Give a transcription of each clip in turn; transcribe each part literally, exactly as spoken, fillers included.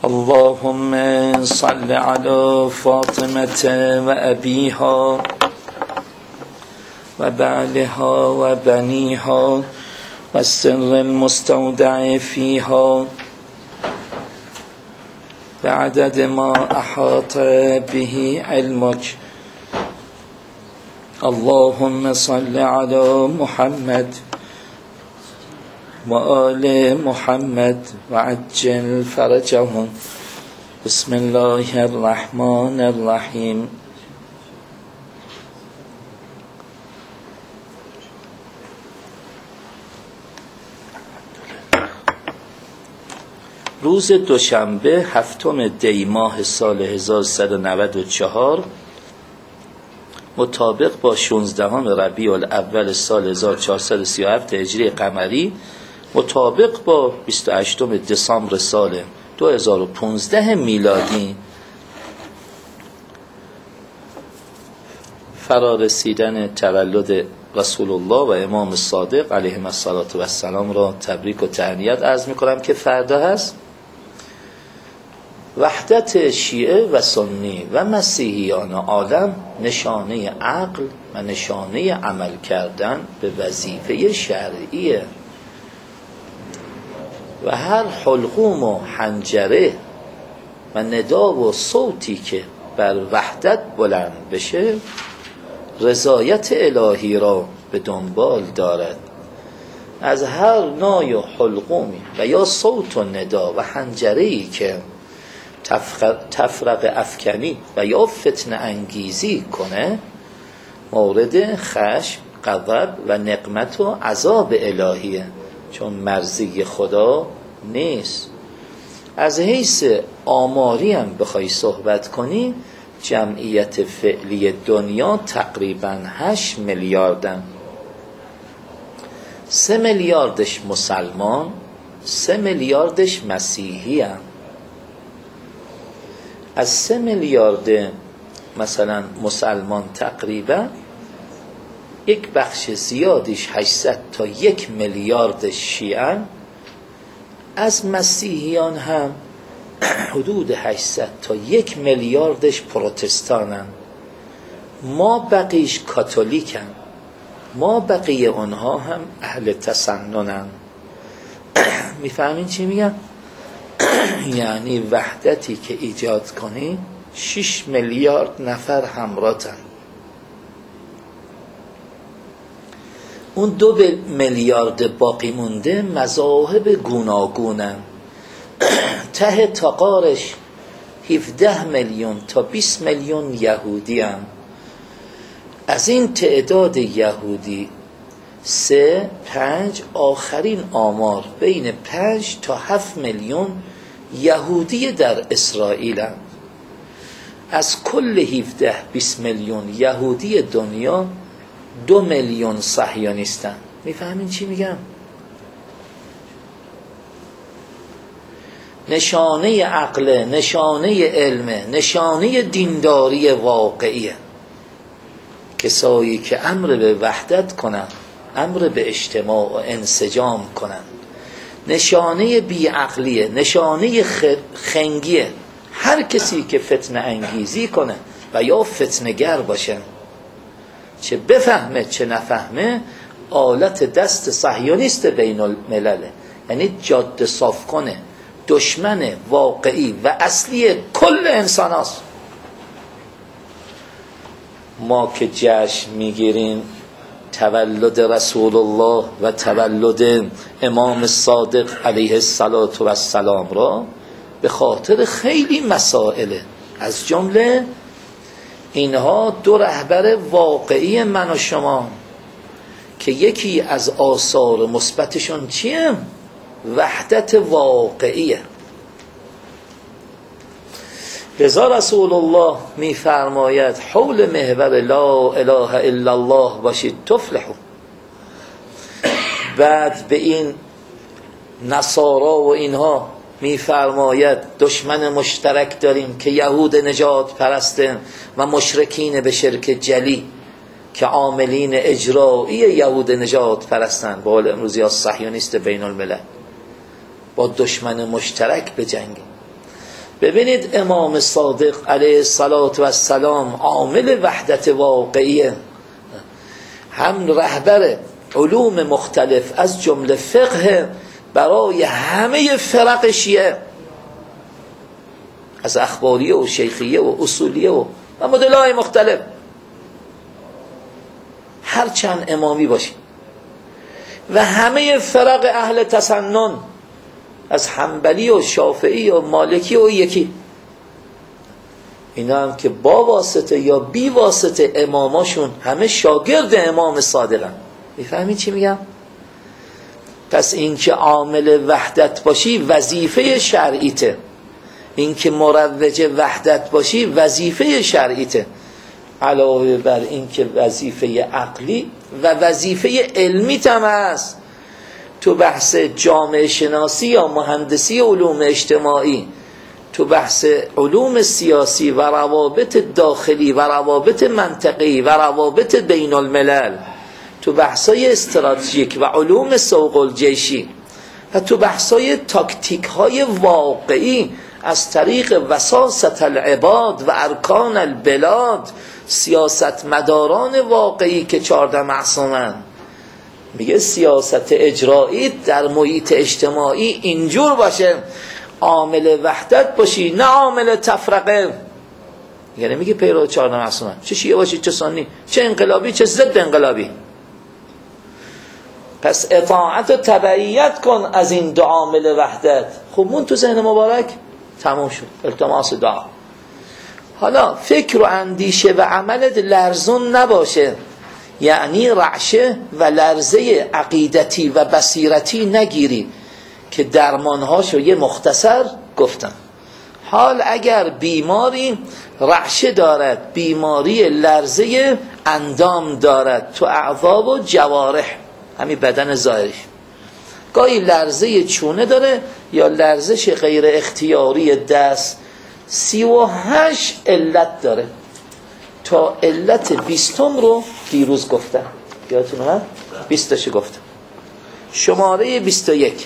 اللهم صل على فاطمة وأبيها وبعلها وبنيها والسر المستودع فيها بعدد ما أحاط به علمك. اللهم صل على محمد وآل محمد وعجل فرجهم. بسم الله الرحمن الرحیم. روز دوشنبه هفتم دی ماه سال هزار و سیصد و نود و چهار مطابق با شانزدهم ربیع الاول سال هزار و چهارصد و سی و هفت هجری قمری، مطابق با بیست و هشتم دسامبر سال دو هزار و پانزده میلادی، فرارسیدن تولد رسول الله و امام صادق علیهم السلام را تبریک و تهنیت عرض می کنم که فردا هست. وحدت شیعه و سنی و مسیحیان عالم نشانه عقل و نشانه عمل کردن به وظیفه شرعیه و هر حلقوم و حنجره و ندا و صوتی که بر وحدت بلند بشه رضایت الهی را به دنبال دارد. از هر نای و حلقومی و یا صوت و ندا و حنجره‌ای که تفرق افکنی و یا فتنه انگیزی کنه مورد خشم، غضب و نقمت و عذاب الهیه، چون مرضی خدا نیست. از حیث آماری هم بخوای صحبت کنی، جمعیت فعلی دنیا تقریبا هشت میلیاردن، سه میلیاردش مسلمان، سه میلیاردش مسیحی هم. از سه میلیارد مثلا مسلمان تقریبا یک بخش زیادیش هشتصد تا یک میلیارد شیعه، از مسیحیان هم حدود هشتصد تا یک میلیاردش پروتستانن. ما بقیش کاتولیکن، ما بقیه اونها هم اهل تسننن. میفهمین چی میگم؟ یعنی وحدتی که ایجاد کنی شش میلیارد نفر همراهن. اون دو میلیارد باقی مونده مذاهب گوناگونن. ته تاقارش هفده میلیون تا بیست میلیون یهودی هم. از این تعداد یهودی سه پنج آخرین آمار بین پنج تا هفت میلیون یهودی در اسرائیل هم. از کل هفده بیست میلیون یهودی دنیا دو میلیون صهیونیستن. میفهمین چی میگم؟ نشانه عقل، نشانه علم، نشانه دینداری واقعیه. کسایی که امر به وحدت کنن، امر به اجتماع و انسجام کنن. نشانه بیعقلیه، نشانه خنگیه. هر کسی که فتنه انگیزی کنه و یا فتنه‌گر باشه، چه بفهمه چه نفهمه، آلت دست صهیونیست بین الملله، یعنی جاده صاف کنه، دشمن واقعی و اصلی کل انسان هست. ما که جشن میگیریم تولد رسول الله و تولد امام صادق علیه السلام را به خاطر خیلی مسائل، از جمله اینها دو رهبر واقعی من و شما که یکی از آثار مثبتشون چیه؟ وحدت واقعیه. لذا رسول الله میفرماید حول محور لا اله الا الله باشید تفلحوا. بعد به این نصارا و اینها میفرماید دشمن مشترک داریم که یهود نجات پرستن و مشرکین به شرک جلی که عاملین اجرایی یهود نجات پرستن. با حال امروزی ها صهیونیست بین الملل، با دشمن مشترک بجنگیم. ببینید امام صادق علیه السلام عامل وحدت واقعیه، هم رهبر علوم مختلف از جمله فقه برای همه فرق شیعه، از اخباریه و شیخیه و اصولیه و مدل‌های مختلف، هر چند امامی باشی، و همه فرق اهل تسنن از حنبلی و شافعی و مالکی و یکی، اینا هم که با واسطه یا بی واسطه اماماشون همه شاگرد امام صادقن. میفهمید چی میگم؟ پس این که عامل وحدت باشی وظیفه شرعیته، این که مروج وحدت باشی وظیفه شرعیته، علاوه بر این که وظیفه عقلی و وظیفه علمی هم هست. تو بحث جامعه شناسی یا مهندسی علوم اجتماعی، تو بحث علوم سیاسی و روابط داخلی و روابط منطقی و روابط بین الملل، تو بحثای استراتژیک و علوم سوق الجیشی و تو بحثای تاکتیک های واقعی از طریق وساست العباد و ارکان البلاد، سیاست مداران واقعی که چارده معصومن، میگه سیاست اجرایی در محیط اجتماعی اینجور باشه، عامل وحدت باشی نه عامل تفرقه. یعنی میگه پیرو چارده معصومن، چه شیعه باشی چه سنی، چه انقلابی چه ضد انقلابی. پس اطاعت و تبعیت کن از این دو عامل وحدت. خب مون تو ذهن مبارک تموم شد، التماس دعا. حالا فکر و اندیشه و عملت لرزون نباشه، یعنی رعشه و لرزه عقیدتی و بصیرتی نگیری که درمانهاشو یه مختصر گفتم. حال اگر بیماری رعشه دارد، بیماری لرزه اندام دارد تو اعضا و جوارح، همین بدن ظاهری، گاهی لرزه چونه داره یا لرزش غیر اختیاری دست، سی و هشت علت داره. تا علت بیستم رو دیروز گفتم، یادتون اومد؟ بیستش گفتم. شماره بیست و یک،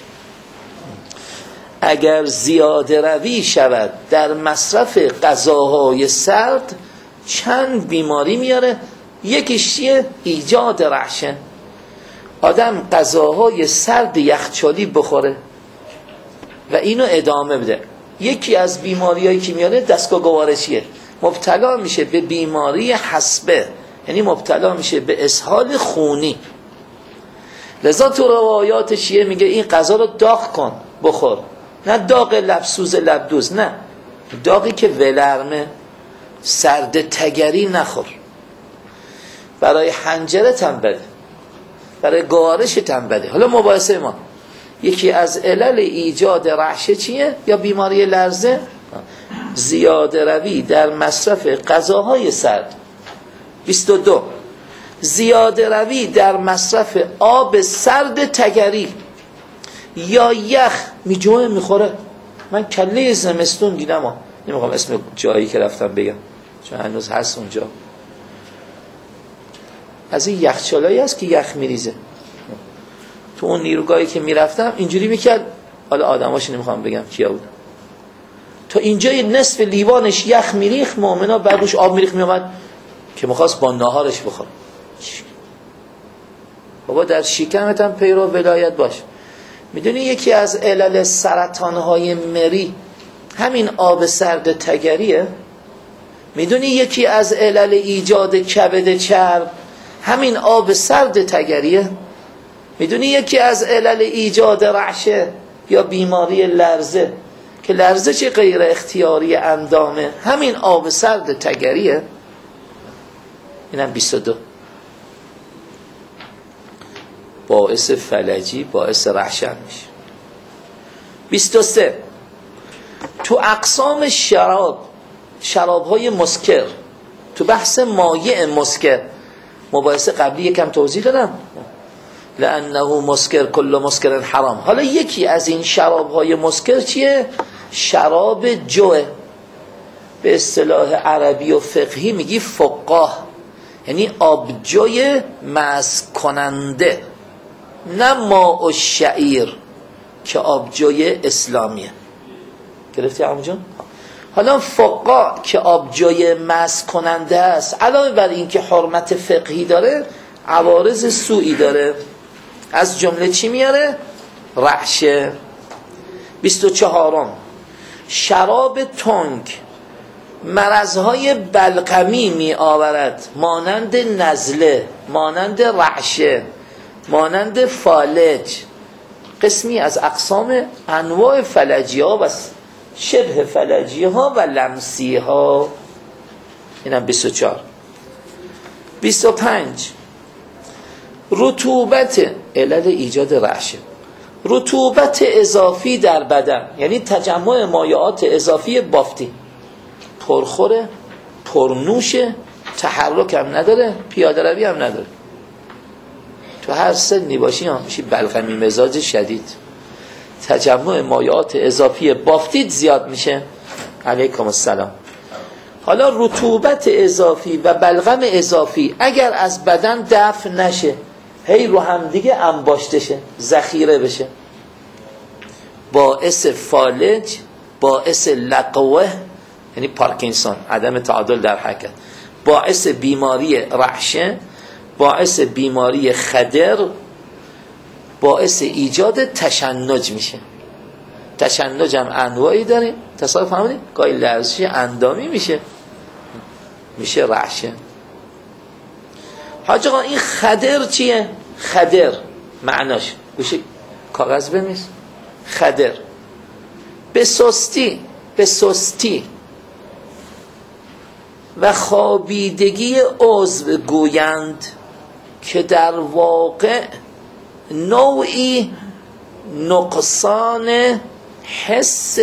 اگر زیاده روی شود در مصرف غذاهای سرد چند بیماری میاره. یکیش چیه؟ ایجاد رعشه. آدم غذاهای سرد یخچالی بخوره و اینو ادامه بده، یکی از بیماریایی که میاره دستگاه گوارشیه، مبتلا میشه به بیماری حصبه، یعنی مبتلا میشه به اسهال خونی. لذا تو روایات شیعه میگه این غذا رو داغ کن بخور، نه داغ لبسوز لبدوز، نه داغی که ولرمه، سرد تگری نخور. برای حنجره هم بده، برای گوارش هم بده. حالا مباحثه ما یکی از علل ایجاد رعشه چیه؟ یا بیماری لرزه؟ زیاده روی در مصرف غذاهای سرد. بیست و دو، زیاده روی در مصرف آب سرد تگری یا یخ. میجوه میخوره. من کله زمستون دیدم ها، نمیخوام اسم جایی که رفتم بگم چون هنوز هست اونجا، از این یخچالایی هست که یخ میریزه. تو اون نیروگاهی که میرفتم اینجوری میکرد، حالا آدماشو نمیخوام بگم کیا بودن، تا اینجای نصف لیوانش یخ میریخ، مؤمنا بعدش آب میریخ میامد که میخواست با ناهارش بخوره. بابا در شکمت هم پیرو ولایت باش. میدونی یکی از علل سرطانهای مری همین آب سرد تگریه؟ میدونی یکی از علل ایجاد کبد چرب همین آب سرد تگریه؟ میدونی یکی از علل ایجاد رعشه یا بیماری لرزه که لرزه چه غیر اختیاری اندامه همین آب سرد تگریه؟ اینم بیست و دو. باعث فلجی، باعث رعشه میشه. بیست و سه، تو اقسام شراب، شرابهای مسکر، تو بحث مایع مسکر مباحثه قبلی یکم توضیح دادم، لانه مسکر کل مسکر حرام. حالا یکی از این شرابهای مسکر چیه؟ شراب جوه، به اصطلاح عربی و فقهی میگی فقاه، یعنی آبجوی مست کننده، نه ماء و شعیر که آبجوی اسلامیه. گرفتی عمو جان؟ حالا فقا که آبجوی مس کننده است، علاوه بر این که حرمت فقهی داره عوارض سوئی داره. از جمله چی میاره؟ رعشه. بیست و چهارم، شراب تنگ مرضهای بلغمی می آورد، مانند نزله، مانند رعشه، مانند فالج. قسمی از اقسام انواع فلجی ها و شبه فلجی ها و لمسی ها. اینم بیست و چهار. بیست و پنج، رطوبت، علل ایجاد رعشه، رطوبت اضافی در بدن، یعنی تجمع مایعات اضافی بافتی. پرخوره، پرنوشه، تحرک هم نداره، پیاده روی هم نداره. تو هر سنی باشی هم میشی بلغمی مزاج شدید، تجمع مایعات اضافی بافتید زیاد میشه. علیکم السلام. حالا رطوبت اضافی و بلغم اضافی اگر از بدن دفع نشه، هی رو هم دیگه انباشته شه، ذخیره بشه، باعث فالج، باعث لقوه یعنی پارکینسون، عدم تعادل در حرکت، باعث بیماری رعشه، باعث بیماری خدر، باعث ایجاد تشنج میشه. تشنج هم انواعی داریم، تصادف فهمیدید؟ گاهی لرزش اندامی میشه، میشه رعشه. حاج آقا این خدر چیه؟ خدر معناش گوشه کاغذ بنویس. خدر به سستی، به سستی و خوابیدگی عضو گویند که در واقع نوعی نقصان حس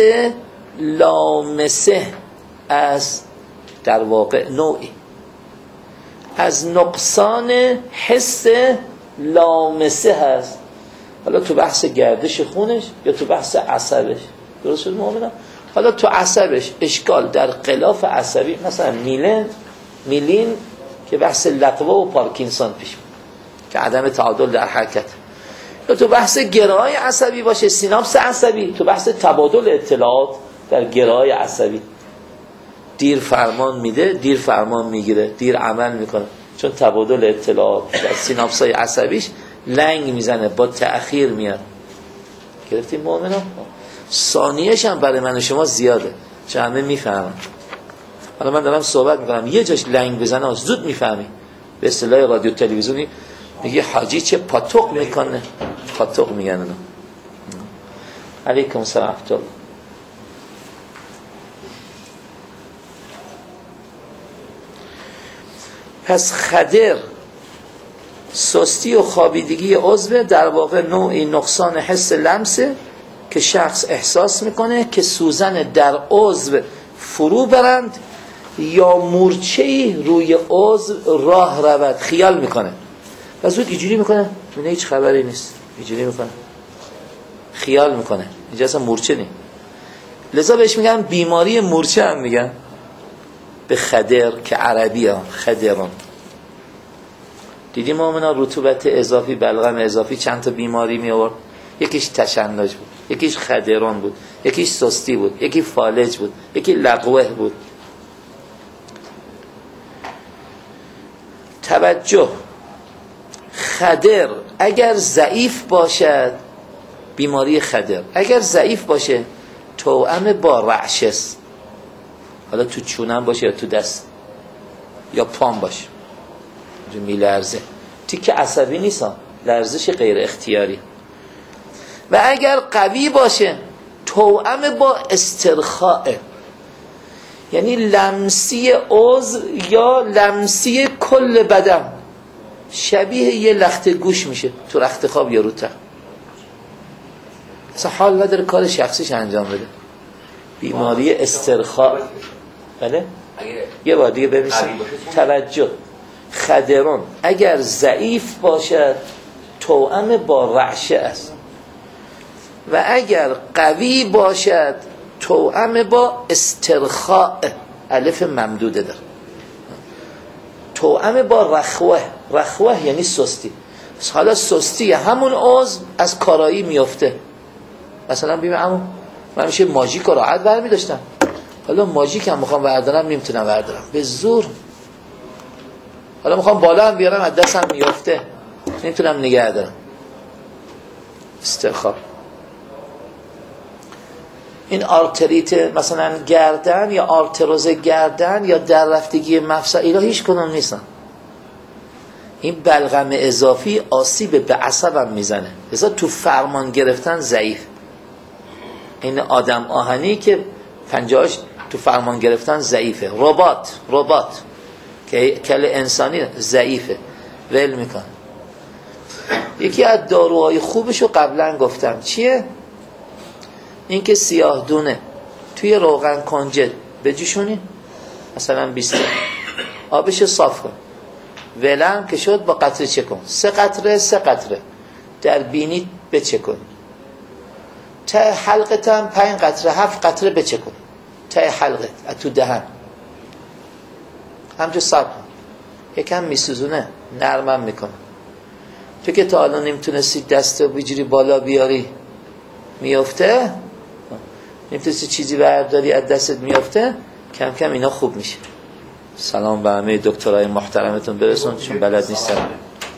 لامسه از، در واقع نوعی از نقصان حس لامسه هست. حالا تو بحث گردش خونش یا تو بحث عصبش، درست شد مؤمنم؟ حالا تو عصبش اشکال در غلاف عصبی، مثلا میلین میلین که بحث لقوه و پارکینسون پیش میاد که عدم تعادل در حرکت، یا تو بحث گره‌های عصبی باشه، سیناپس عصبی، تو بحث تبادل اطلاعات در گره‌های عصبی، دیر فرمان میده، دیر فرمان میگیره، دیر عمل میکنه، چون تبادل اطلاعات در سیناپس‌های عصبیش لنگ میزنه، با تأخیر میاد. گرفتیم مؤمنان؟ ثانیه‌ش هم برای من و شما زیاده، چون همه میفهمن. حالا من دارم صحبت میکنم، یه جاش لنگ بزنه زود میفهمی. به اصطلاح رادیو تلویزیونی میگه حاجی چه پاتوق میکنه، پاتوق میگن اونا. علیکم السلام ورحمة الله. پس خدر، سستی و خوابیدگی عضو، در واقع نوعی نقصان حس لمسه که شخص احساس میکنه که سوزن در عضو فرو برند یا مورچه‌ای روی عضو راه رود، خیال میکنه و زود اینجوری میکنه، اینه هیچ خبری نیست، اینجوری میکنه، خیال میکنه اینجا اصلا مورچه نیست. لذا بهش میگن بیماری مورچه هم میگن به خدر که عربی ها خدران. دیدیم مومنا رطوبت اضافی، بلغم اضافی چند تا بیماری می آورد. یکیش تشنج بود، یکیش خدران بود، یکیش سستی بود، یکی فالج بود، یکی لقوه بود. توجه، خدر اگر ضعیف باشد، بیماری خدر اگر ضعیف باشه توأم با رعشه است. حالا تو چونم باشه یا تو دست یا پام باشه، میلرزه، تیک عصبی نیستم، لرزش غیر اختیاری. و اگر قوی باشه توأم با استرخاء، یعنی لمسی عضو یا لمسی کل بدن، شبیه یه لخت گوش میشه تو رخت خواب یا رو تخت، اصلا حال نداره کار شخصیش انجام بده. بیماری استرخاء. بله؟ یه بار دیگه ببینید. توجه، خدران اگر ضعیف باشد توأم با رعشه است و اگر قوی باشد توأم با استرخاء، الف ممدوده داره، توأم با رخوه. رخوه یعنی سستی. حالا سستی همون عضو از کارایی میفته. مثلا ببین عمو، من میشه ماژیک و راحت برمی داشتم، حالا ماژیک هم میخوام بردارم نمیتونم بردارم، به زور. حالا میخوام بالا هم بیارم از دستم میفته، نمیتونم نگه دارم. استرخاء. این آرتریت مثلا گردن یا آرتروز گردن یا در رفتگی مفصل، اینا هیچ کدوم نیستن. این بلغم اضافی آسیب به عصبم میزنه، لذا تو فرمان گرفتن ضعیف. این آدم آهنی که پنجاش تو فرمان گرفتن ضعیفه. ربات ربات که کل انسانی ضعیفه، ول میکنه. یکی از داروهای خوبشو قبلا گفتم چیه؟ این که سیاه دونه توی روغن کنجد بجوشونی، مثلا بیست آبش صاف کن، ولم که شد با قطره چکن، سه قطره سه قطره در بینی بچکن، تا حلقت هم پنج قطره هفت قطره بچکن، تا حلقت تو دهن همجا صاف کن، یکم میسوزونه، نرمم میکنه. تو که تا الان نمیتونستی دست و بجوری بالا بیاری میفته، نمیتونستی چیزی برداری از دستت میفته، کم کم اینا خوب میشه. سلام به همه دکترای محترمتون برسون چون بلد نیستم.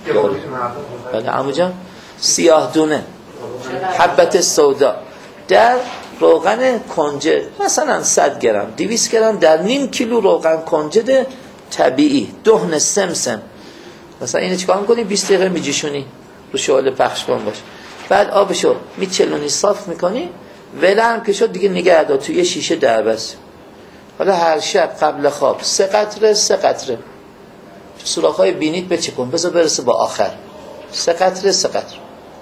بله عمو جان. سیاه دونه حبت سودا در روغن کنجد، مثلا صد گرم دویست گرم در نیم کیلو روغن کنجد طبیعی، دهن سمسم، مثلا اینو چیکار می‌کنی؟ بیست دقیقه میجوشونی رو شعله پخش کن باش، بعد آبشو میچلونی صاف میکنی، ولم که شد دیگه نگه دار توی شیشه دربست. حالا هر شب قبل خواب سه قطره سه قطره تو سوراخ‌های بینیت بچکن، بذار برسه با آخر، سه قطره سه قطره.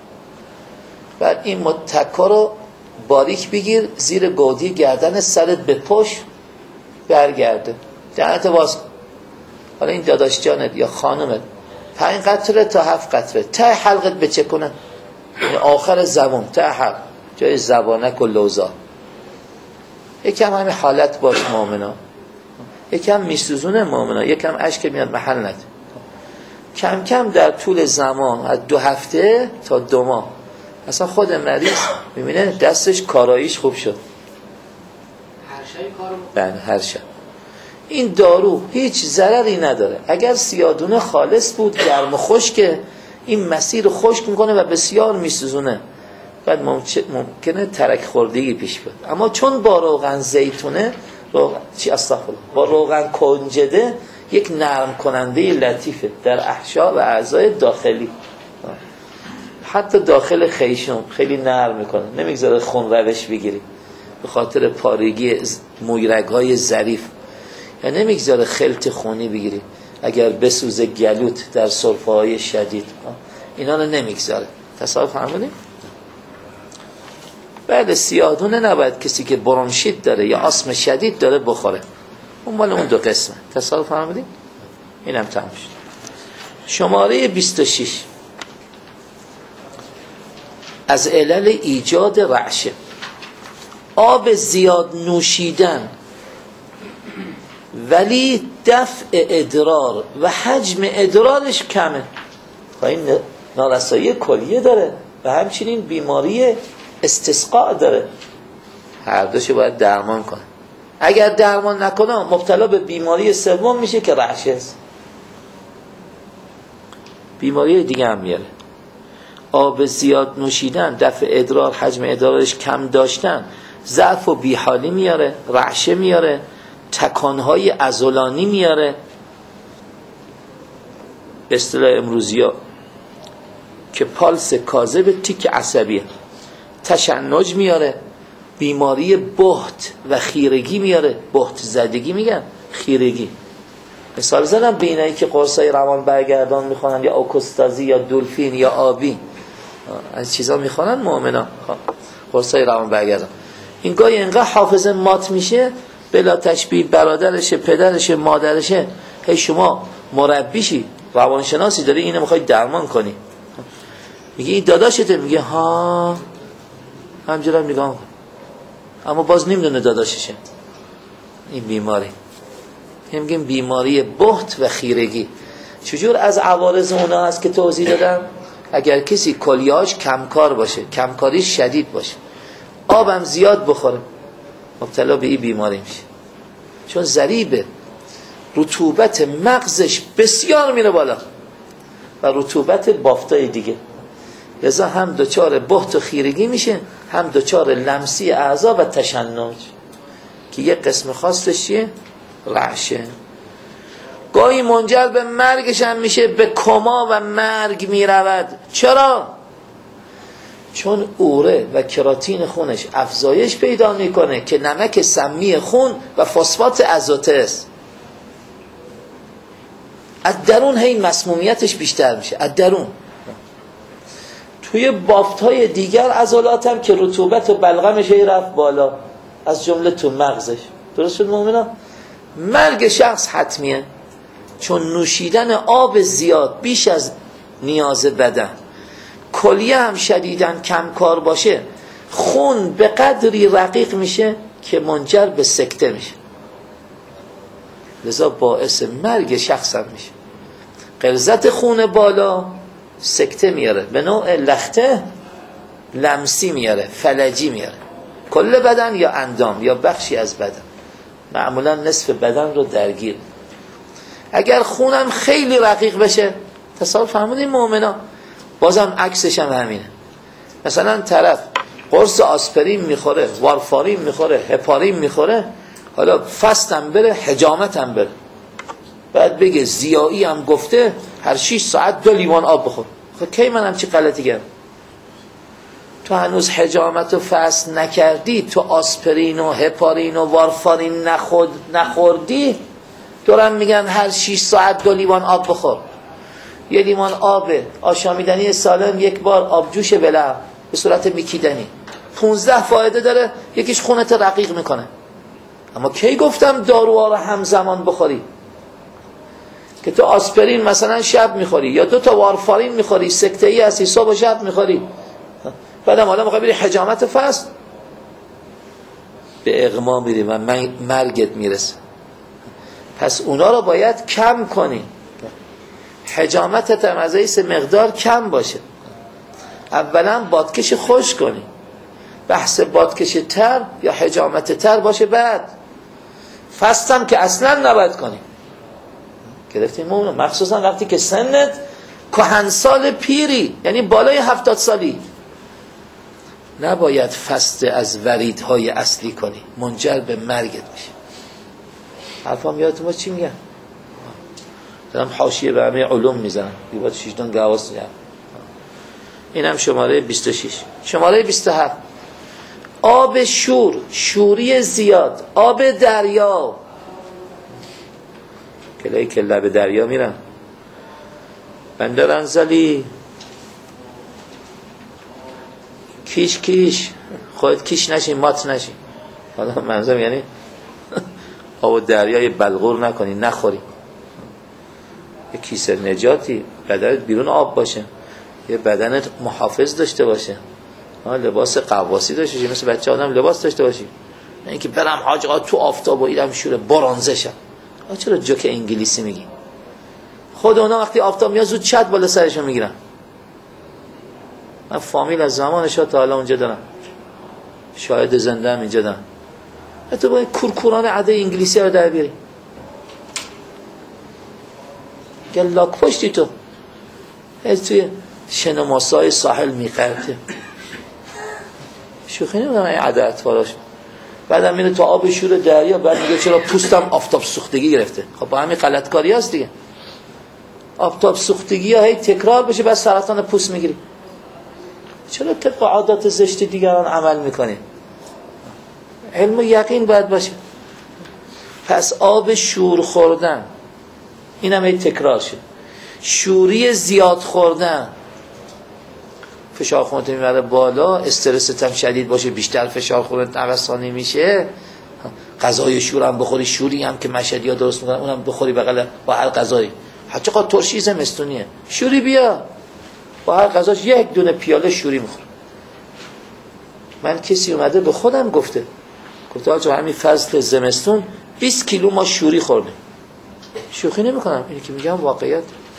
بعد این متکا رو باریک بگیر زیر گودی گردن سرت به پشت برگرده، دهنت باز. حالا این داداش جانت یا خانمت پنج قطره تا هفت قطره ته حلقت بچکنه، یعنی آخر زبون ته حلق جای زبانک و لوزا. یکم همین حالت باش مؤمنا، یکم میسوزونه مؤمنا، یکم اشک میاد محل ند. کم کم در طول زمان از دو هفته تا دو ماه اصلا خود مریض میبینه دستش کاراییش خوب شد. هر شب کارو بله هر شب. این دارو هیچ ضرری نداره. اگر سیادونه خالص بود گرم و خشکه، این مسیر خشک میکنه و بسیار میسوزونه، بعد ممکنه ترک خوردگی پیش بیاد. اما چون با روغن زیتونه، روغن چی استغفرالله، با روغن کنجده یک نرم کننده لطیفه در احشا و اعضای داخلی، حتی داخل خیشوم خیلی نرم میکنه، نمیگذاره خون روش بگیری به خاطر پارگی مویرگ‌های ظریف، یا نمیگذاره خلط خونی بگیری اگر بسوزه گلوت در سرفه‌های شدید، اینا رو نمیگذاره. تصور فرمودید؟ بعد سیادونه نباید کسی که برونشیت داره یا آسم شدید داره بخوره، اون مال اون دو قسمه. تصور فرمودید؟ اینم تمام شد. شماره بیست و شش از علل ایجاد رعشه، آب زیاد نوشیدن ولی دفع ادرار و حجم ادرارش کمه. این نارسایی کلیه داره و همچنین بیماری استسقاء داره، هر دوشو باید درمان کنه. اگر درمان نکنه مبتلا به بیماری سوم میشه که رعشه است. بیماری دیگه هم میاره. آب زیاد نوشیدن، دفع ادرار، حجم ادرارش کم داشتن، ضعف و بیحالی میاره، رعشه میاره، تکانهای عضلانی میاره، به اصطلاح امروزیا که پالس کاذب تیک عصبیه، تشنج میاره، بیماری بهت و خیرگی میاره. بهت زدگی میگن، خیرگی. مثال زدم به اینایی که قرصای روان برگردان میخوانن یا اوکوستازی یا دولفین یا آبی، از چیزا میخوانن مؤمنا قرصای روان برگردان. این گاهی انقدر حافظه مات میشه، بلا تشبیه برادرشه، پدرشه، مادرشه، هی شما مربیشی، روانشناسی داری، اینو میخوای درمان کنی، میگه این داداشته، میگه ها همجورم نگاه کن، اما باز نمیدونه داداششه. این بیماری، این میگیم بیماری بهت و خیرگی. چجور از عوارض اونا هست که توضیح دادم؟ اگر کسی کلیه‌اش کمکار باشه، کمکاریش شدید باشه، آبم زیاد بخوره، مبتلا به این بیماری میشه. چون ضریب رطوبت مغزش بسیار میره بالا و رطوبت بافتای دیگه، لذا هم دچار بهت و خیرگی میشه، هم دچار لمسی اعضا و تشنج که یه قسم خاصش چیه؟ رعشه. گاهی منجر به مرگش هم میشه، به کما و مرگ میرود. چرا؟ چون اوره و کراتین خونش افزایش پیدا میکنه که نمک سمی خون و فسفات ازوته است. از درون هی مسمومیتش بیشتر میشه، از درون. توی بافت‌های دیگر عضلات هم که رطوبت و بلغمش هی رفت بالا، از جمله تو مغزش. درست شد مومنا؟ مرگ شخص حتمیه، چون نوشیدن آب زیاد بیش از نیاز بدن، کلیه هم شدیداً کم کار باشه، خون به قدری رقیق میشه که منجر به سکته میشه، لذا باعث مرگ شخص هم میشه. غلظت خون بالا سکته میاره، به نوع لخته لمسی میاره، فلجی میاره، کل بدن یا اندام یا بخشی از بدن، معمولا نصف بدن رو درگیر. اگر خونم خیلی رقیق بشه، تصور فرمودین مومنا، بازم عکسش هم همینه. مثلا طرف قرص آسپرین میخوره، وارفارین میخوره، هپارین میخوره، حالا فستم بره، حجامتم بره، بعد بگه زیایی هم گفته هر شیش ساعت دو لیوان آب بخور. خب کی من هم چی غلطی کردم؟ تو هنوز حجامت و فست نکردی، تو آسپرین و هپارین و وارفارین نخورد نخوردی، دورم میگن هر شیش ساعت دو لیوان آب بخور. یه لیوان آب آشامیدنی سالم یک بار آبجوش بلع به صورت میکیدنی پونزده فایده داره، یکیش خونت رقیق میکنه. اما کی گفتم داروها رو همزمان بخوری؟ که تو آسپرین مثلا شب میخوری یا دو تا وارفارین میخوری، سکته ای هستی، صبح و شب میخوری، بعدم حالا میخوای بری حجامت فست، به اغما میری و مرگت میرسه. پس اونا رو باید کم کنی. حجامتت هم از ایس مقدار کم باشه. اولا بادکش خوش کنی، بحث بادکش تر یا حجامت تر باشه، بعد فستم که اصلا نباید کنی. گرفتیم اونو؟ مخصوصا وقتی که سنت کهنسال پیری، یعنی بالای هفتاد سالی، نباید فست از وریدهای اصلی کنی، منجر به مرگت میشه. حرفام یادتون چی میگن؟ دارم حاشیه به همه علوم میزنم، بیباد شیشتون گواست میگم. اینم شماره بیست و شش. شماره بیست و هفت، آب شور، شوری زیاد، آب دریا. کلایی که لب دریا میرن، بندر انزلی کیش کیش، خودت کیش نشی، مات نشی. حالا منظورم یعنی آب دریای بلغور نکنی، نخوری. یه کیسه نجاتی، بدنت بیرون آب باشه، یه بدنت محافظ داشته باشه، لباس قواسی داشته باشی، مثل بچه آدم لباس داشته باشی، نه اینکه برم حاج آقا تو آفتاب و ایدم شوره برانزه شم. چرا جوک انگلیسی میگی؟ خود اونا وقتی آفتاب میاد زود چت بالا سرشون میگیرن. من فامیل از زمان شاه تا حالا اونجا دارم، شاهد زنده هم اینجا دارم. تو باید کورکوران عده انگلیسی رو در بیاری، گل لاک پشتی تو از توی شنماسای ساحل میقرده. شوخی نمیدونم این عده اطواراش. بعدم میره تو آب شور دریا، بعد میگه چرا پوستم آفتاب سوختگی گرفته. خب با همین غلطکاری هست دیگه. آفتاب سوختگی ها هی تکرار بشه، بعد سرطان پوست میگیری. چرا طبق عادات زشت دیگران عمل میکنی؟ علم و یقین باید باشه. پس آب شور خوردن، این هم هی تکرار شد. شوری زیاد خوردن، فشار خونت میبره بالا، استرست هم شدید باشه، بیشتر فشار خونت نوسانی میشه. غذای شور هم بخوری، شوری هم که مشهدی ها درست میکنن اونم بخوری بغل با هر غذایی. حتی قد ترشی زمستونیه، شوری بیا با هر غذاش یک دونه پیاله شوری میخور. من کسی اومده به خودم گفته گفته آجا همین فصل زمستون بیست کیلو ما شوری خوردیم. شوخی نمی کنم، اینی که میگم واقعیت.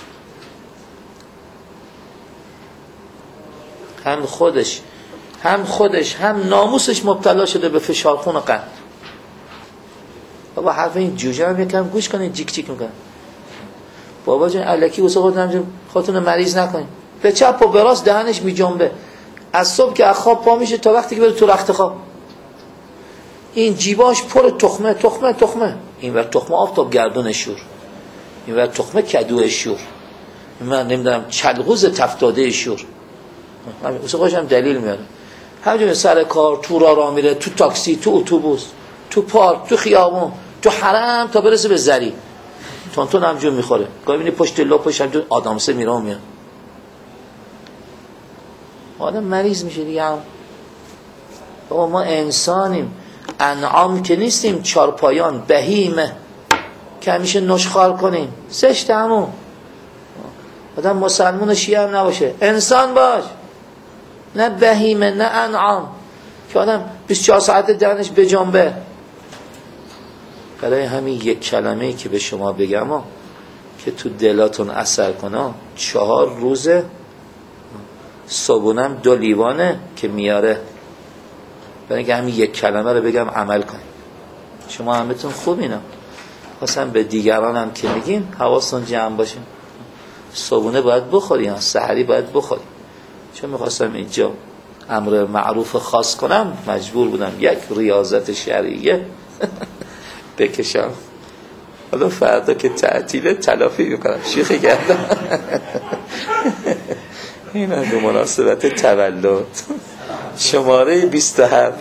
هم خودش هم خودش هم ناموسش مبتلا شده به فشار خون و قند. بابا حرف این جوجه هم یکم گوش کنید، جیک جیک میکنه. بابا جان الکی واسه خودتون خودتون مریض نکنید. به چپ و به راست دهنش میجنبه. از صبح که از خواب پا میشه تا وقتی که بره تو رخت خواب، این جیباش پر تخمه تخمه تخمه. این ور تخمه آفتاب گردون شور، این ور تخمه کدو شور، من نمیدونم چلغوز تفتاده شور. همین واسه خودش هم دلیل میاره. همینجوری سر کار، تو راه راه میره، تو تاکسی، تو اتوبوس، تو پارک، تو خیابون، تو حرم، تا برسه به زری تون تون همجور میخوره. گاهی میبینی پشت لپش همجور آدامسه میره و میاد. آدم مریض میشه دیگه. هم بابا ما انسانیم، انعام که نیستیم، چارپایان، بهیمه که همیشه نشخوار کنیم. سشت همون. آدم مسلمان و شیعه هم نباشه، انسان باش، نه بهیمه نه انعام که آدم بیست و چهار ساعت دهنش بجنبه. برای همین یک کلمه‌ای که به شما بگم ها، که تو دلاتون اثر کنه، چهار روزه صبونم دو لیوانه که میاره. برای اینکه همین یک کلمه رو بگم عمل کنید. شما همتون خوب اینا، خواستم به دیگران هم که میگین حواستون جمع باشه. صبونه باید بخوری، سحری باید بخوری. چون میخواستم اینجا امر معروف خاص کنم، مجبور بودم یک ریاضت شرعیه بکشم. حالا فردا که تعطیله تلافی میکنم، شیخی کردم. این هم به مناسبت تولد. شماره بیست و هفت.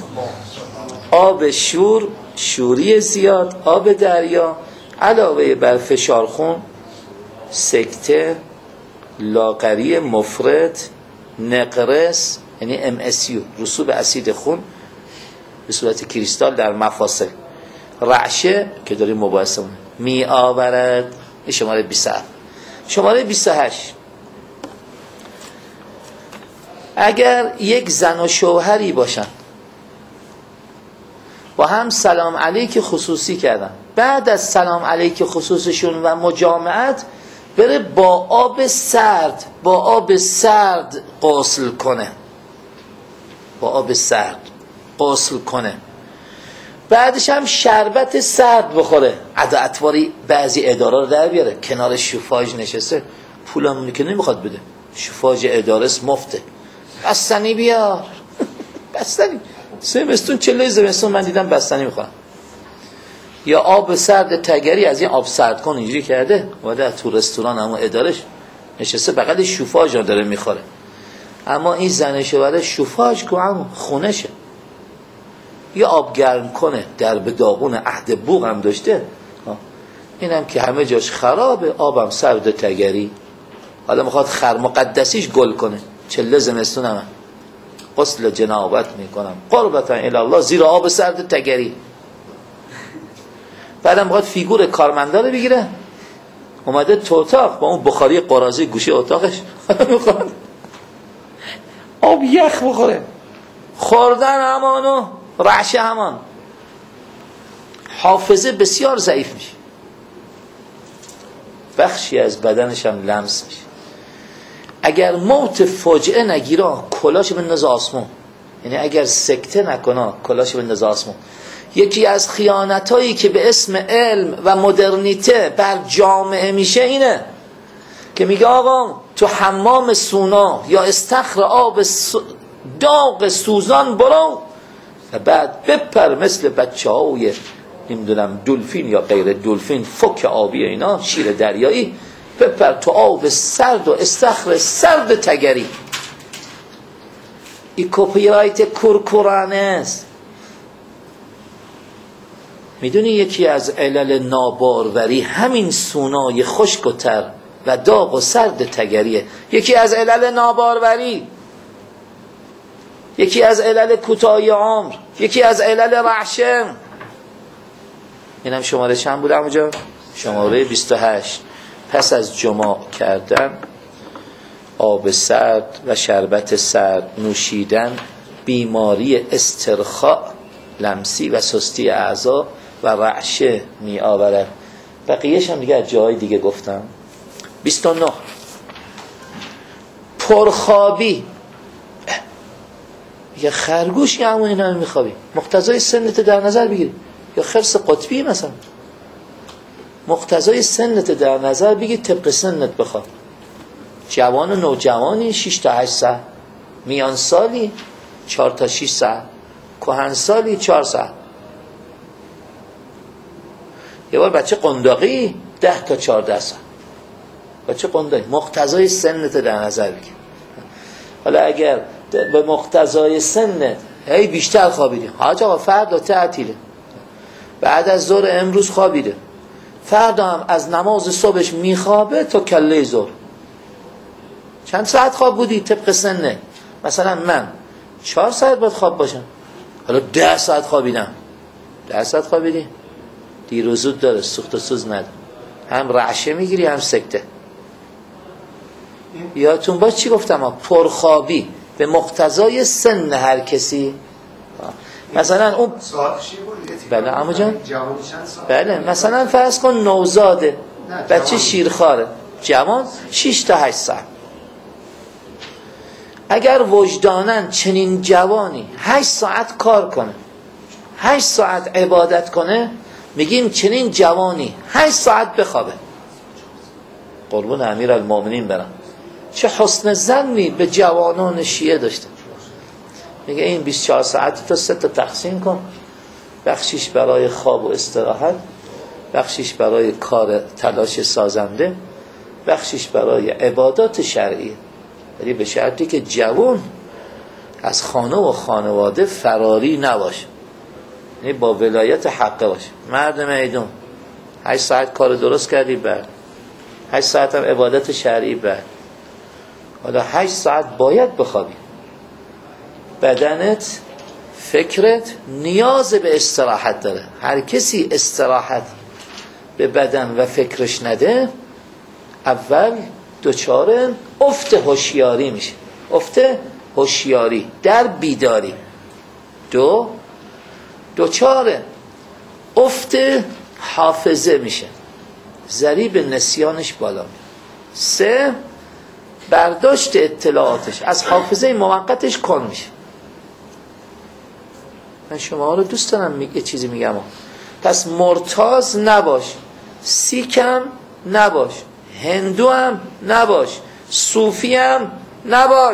آب شور، شوری زیاد، آب دریا، علاوه بر فشار خون، سکته، لاغری مفرط، نقرس یعنی ام اس یو، رسوب اسید خون به صورت کریستال در مفاصل، رعشه که داریم مباحثه مونه می آورد. شماره بیست و هفت. شماره بیست و هشت. اگر یک زن و شوهری باشن با هم سلام علیک خصوصی کردن، بعد از سلام علیک خصوصشون و مجامعت بره با آب سرد با آب سرد غسل کنه، با آب سرد غسل کنه، بعدش هم شربت سرد بخوره. ادا اطواری بعضی اداره رو در بیاره، کنار شوفاژ نشسته، پولمونی که نمیخواد بده، شوفاژ اداره است، مفته، بستنی بیار. بستنی زمستون چله زمستون من دیدم بستنی میخورم. یا آب سرد تگری از این آب سرد کن اینجوری کرده، واده تو رستوران همون ادارش نشسته بغل شوفاژ رو داره میخوره. اما این زن شوهر شوفاژ که هم خونشه، یا آب گرم کنه، در به داغون عهد بوق هم داشته، اینم که همه جاش خرابه، آبم سرد تگری. حالا میخواد خر مقدسیش گل کنه، چله زمستون هم غسل جنابت میکنم قربتا الی الله زیر آب سرد تگری. بعدم میخواد فیگور کارمنده رو بگیره، اومده تو اتاق با اون بخاری قرازه گوشه اتاقش میخواد آب یخ بخوره. خوردن همانو، رعشه همان، حافظه بسیار ضعیف میشه، بخشی از بدنش هم لمس میشه. اگر موت فاجعه نگیره کلاش بندازه آسمون، یعنی اگر سکته نکنه کلاش بندازه آسمون. یکی از خیانتایی که به اسم علم و مدرنیته بر جامعه میشه اینه که میگه آقا تو حمام سونا یا استخر آب داغ سوزان برو و بعد بپر مثل بچه های نمیدونم دلفین یا غیر دلفین، فک آبی اینا، شیر دریایی، بپر تو آب سرد و استخر سرد تگری. این کپی رایت کورکورانه است. میدونی یکی از علل ناباروری همین سونای خشک و تر و داغ و سرد تگریه. یکی از علل ناباروری، یکی از علل کوتاهی عمر، یکی از علل رعشه. اینم شماره چند بود اونجا؟ شماره بیست و هشت. پس از جماع کردن، آب سرد و شربت سرد نوشیدن، بیماری استرخاء، لمسی و سستی اعضا و رعشه می آورد. بقیهش هم دیگه از جاهای دیگه گفتم. بیست و نه. پرخوابی. یه خرگوش یه همون اینا رو میخوابی، مقتضای سنت در نظر بگیری. یا خرس قطبی مثلا. مقتضای سنت در نظر بگید، طبق سنت بخواد. جوان و نوجوانی شش تا هشت ساعت، میان سالی چهار تا شش ساعت، کهن سالی چهار ساعت. یه بار بچه قنداقی ده تا چهارده ساعت. بچه قنداقی مقتضای سنت در نظر بگید. حالا اگر به مقتضای سنت هی بیشتر خوابیدیم، حاج آقا فردا تعطیله، بعد از ظهر امروز خوابیده، فردا هم از نماز صبحش میخوابه تا کله ظهر، چند ساعت خواب بودی طبق سنه؟ مثلا من چهار ساعت باید خواب باشم، حالا ده ساعت خوابیدم. ده ساعت خوابیدی؟ دیر و زود داره، سوخت و سوز نداره، هم رعشه میگیری هم سکته. یادتون باش چی گفتم ها؟ پرخوابی به مقتضای سن هر کسی. مثلا اون بله عمو جان، بله مثلا فرض کن نوزاده، بچه شیرخواره، جوان شش تا هشت ساعت. اگر وجدانن چنین جوانی هشت ساعت کار کنه، هشت ساعت عبادت کنه، میگیم چنین جوانی هشت ساعت بخوابه. قربون امیرالمومنین برم. چه حسن ظنی به جوانان شیعه داشته. میگه این بیست و چهار ساعت تا سه تا تقسیم کن، بخشیش برای خواب و استراحت، بخشیش برای کار تلاش سازنده، بخشیش برای عبادات شرعی، ولی به شرطی که جوان از خانه و خانواده فراری نباشه، یعنی با ولایت حقه باشه. مرد میدون هشت ساعت کار درست کردی، بعد هشت ساعت هم عبادت شرعی، بعد حالا هشت ساعت باید بخوابی. بدنت، فکرت نیاز به استراحت داره. هر کسی استراحت به بدن و فکرش نده، اول دچار افت هوشیاری میشه، افت هوشیاری در بیداری. دو دچار افت حافظه میشه، ضریب نسیانش بالا میره. سه برداشت اطلاعاتش از حافظه موقتش کن میشه. من شما رو دوست دارم یه چیزی میگم، پس مرتاض نباش، سیکم نباش، هندو هم نباش، صوفی هم نباش،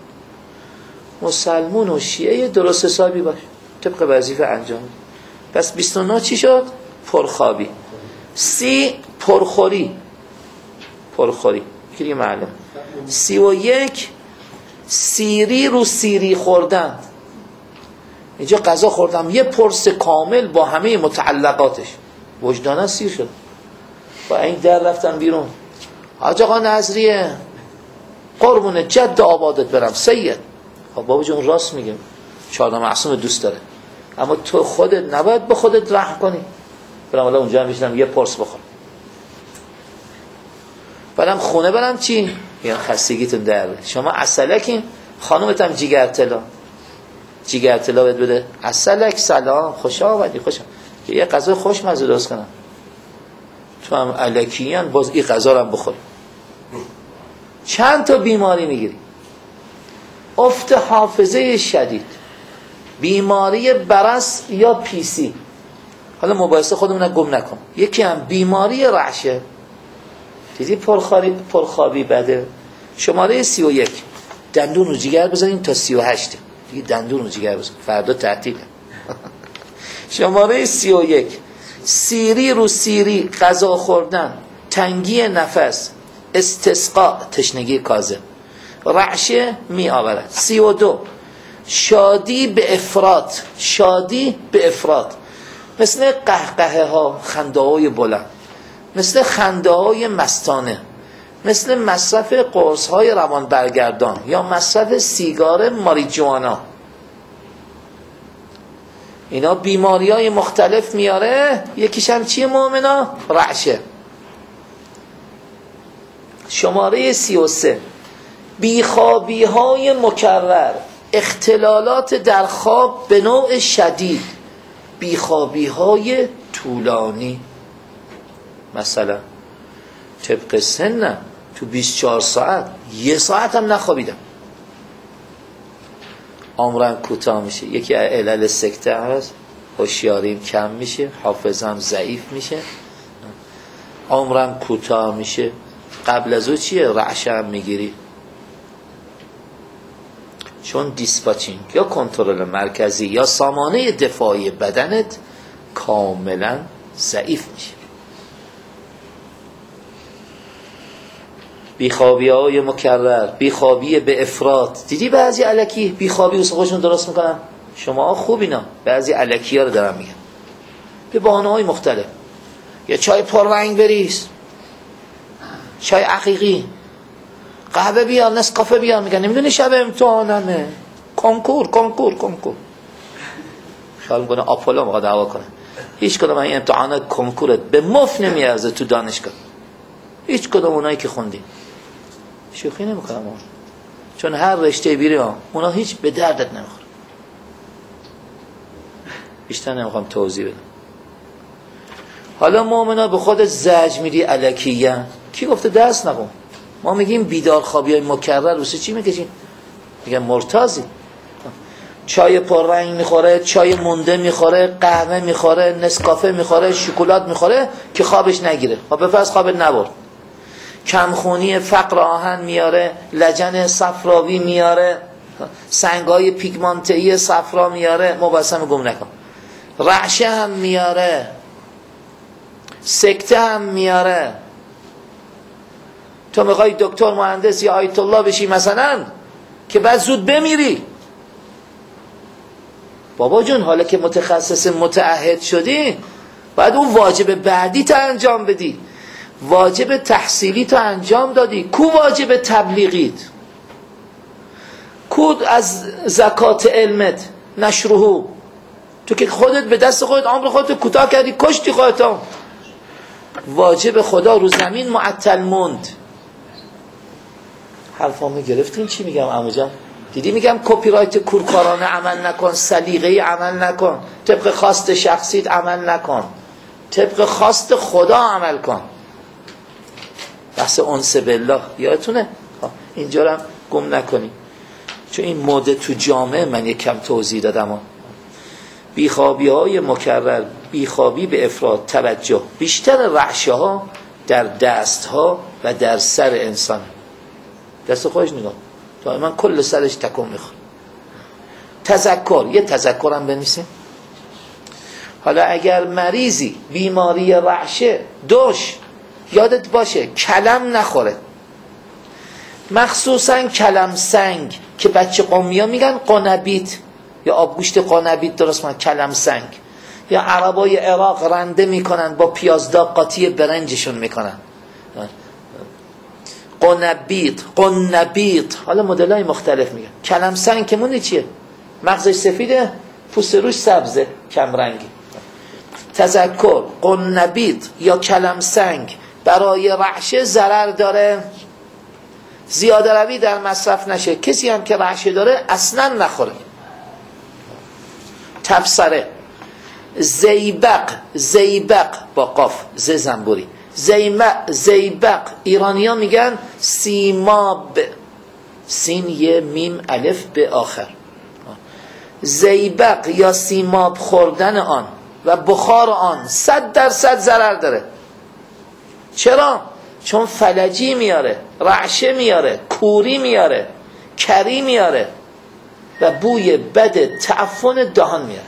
مسلمون و شیعه درست حسابی باش، طبق وظیفه انجام. پس بیست و نه چی شد؟ پرخوابی. سی پرخوری، پرخوری که معلوم. سی و یک سیری رو سیری خوردن. اینجا غذا خوردم یه پرس کامل با همه متعلقاتش، وجدانم سیر شد، با این در رفتم بیرون. حاج آقا نظریه قربون جد آبادت برم سید. خب بابا جون راست میگم، چهارده معصوم دوست داره، اما تو خودت نباید به خودت رحم کنی. برم حالا اونجا هم بشنم یه پرس بخور، برم خونه برم چی؟ یعنی خستگیتون درده. شما عسلکین، خانومت هم جیگر طلا، جیگر طلا بهت بده، عسلک سلام خوش آمدی، خوش آمدی، یه غذا خوشمزه درست کنم، تو هم الکیان باز این غذا رو هم بخوری، چند تا بیماری میگیری. افت حافظه شدید، بیماری برس یا پیسی. حالا مباحثه خودمون گم نکن. یکی هم بیماری رعشه، دیدی پرخوابی پرخوابی بده. شماره سی و یک دندون رو جگر بزنیم تا سی و هشت دیگه دندون رو جگر بزن، فردا تعطیله. شماره سی و یک سیری رو سیری، غذا خوردن، تنگی نفس، استسقاء تشنگی کاذب، رعشه می آورد. سی و دو شادی به افراط، شادی به افراط، مثل قهقه ها، خنده های بلند، مثل خنده های مستانه، مثل مصرف قرص های روان برگردان یا مصرف سیگار ماریجوانا. اینا بیماری های مختلف میاره. یکیش هم چیه مؤمنا؟ رعشه. شماره سی و سه بیخوابی های مکرر، اختلالات در خواب به نوع شدید، بیخوابی های طولانی. مثلا طبق سنم تو بیست و چهار ساعت یه ساعت هم نخوابیدم، عمرم کوتاه میشه. یکی علل سکته هست، هوشیاریم کم میشه، حافظم ضعیف میشه، عمرم کوتاه میشه. قبل از او چیه؟ رعشه هم میگیری، چون دیسپاچینگ یا کنترل مرکزی یا سامانه دفاعی بدنت کاملا ضعیف میشه. بیخوابی های مکرر، بیخوابی به افراط. دیدی بعضی الکی بیخوابی واسه خودشون درست میکنن؟ شما خوب اینا، بعضی الکی ها رو دارم میگم به بهانه های مختلف. یا چای پررنگ بریز، چای عقیقی، قهوه بیار، نسکافه بیار. میگن نمیدونی شب امتحانمه، کنکور کنکور کنکور. خیال میکنه آپولو میخواد دعوا کنه. هیچ کدوم این امتحانات کنکورت به مفت نمیارزه تو دانشگاه. هیچ کدوم اونایی که خوندی. شوخی نمیکنم اون، چون هر رشته بیری ها اونا هیچ به دردت نمیخوره. بیشتر نمیخوام توضیح بدم. حالا مؤمنا به خودت زجر میدی الکیه. کی گفته دست نکن؟ ما میگیم بیدار خوابی های مکرر روسه چی میکشیم؟ میگم مرتازی. چای پررنگ میخوره، چای مونده میخوره، قهوه میخوره، نسکافه میخوره، شکلات میخوره که خوابش نگیره. خب بفرض خوابت نبرد. کمخونی فقر آهن میاره، لجن صفراوی میاره، سنگای پیگمانته‌ای صفرا میاره، مبسم گم نکن. رعشه هم میاره، سکته هم میاره. تو میخوای دکتر مهندس یا آیت الله بشی مثلا که بعد زود بمیری. بابا جون حالا که متخصص متعهد شدی باید اون واجب بعدی تا انجام بدی. واجب تحصیلی تا انجام دادی، کو واجب تبلیغیت؟ کو از زکات علمت نشرهو؟ تو که خودت به دست خودت عمر خودت کوتاه کردی، کشتی خودت. واجب خدا رو زمین معطل موند. حرفامو گرفتین چی میگم عمو جان؟ دیدی میگم کپی رایت کورکارانه عمل نکن، سلیقه‌ای عمل نکن، طبق خواست شخصیت عمل نکن، طبق خواست خدا عمل کن. بحث انس بالله یادتونه؟ اینجا رو هم گم نکنی، چون این مده تو جامعه من یکم توضیح دادم. بیخوابی های مکرر، بیخوابی به افراط، توجه، بیشتر رعشه ها در دست ها و در سر انسان. دست خودش نگاه تا من کل سرش تکون میخواد. تذکر، یه تذکرم بنویسیم. حالا اگر مریضی بیماری رعشه دوش یادت باشه کلم نخوره، مخصوصا کلم سنگ که بچه قومی ها میگن قنبیت یا آبگوشت قنبیت درست من کلم سنگ، یا عربای عراق رنده میکنن با پیازداغ قاطی برنجشون میکنن قنبیت قنبیت. حالا مدل های مختلف میگن. کلم سنگ که مونی چیه؟ مغزش سفیده، پوست روش سبزه، کم رنگی. تذکر، قنبیت یا کلم سنگ برای رعشه ضرر داره، زیاده روی در مصرف نشه. کسی هم که رعشه داره اصلا نخوره. تبصره، زیبق، زیبق با قاف، ز زنبوری، زیبق، زیبق ایرانی ها میگن سیماب، سین یه میم الف به آخر. زیبق یا سیماب خوردن آن و بخار آن صد درصد ضرر داره. چرا؟ چون فلجی میاره، رعشه میاره، کوری میاره، کری میاره و بوی بد تعفن دهان میاره.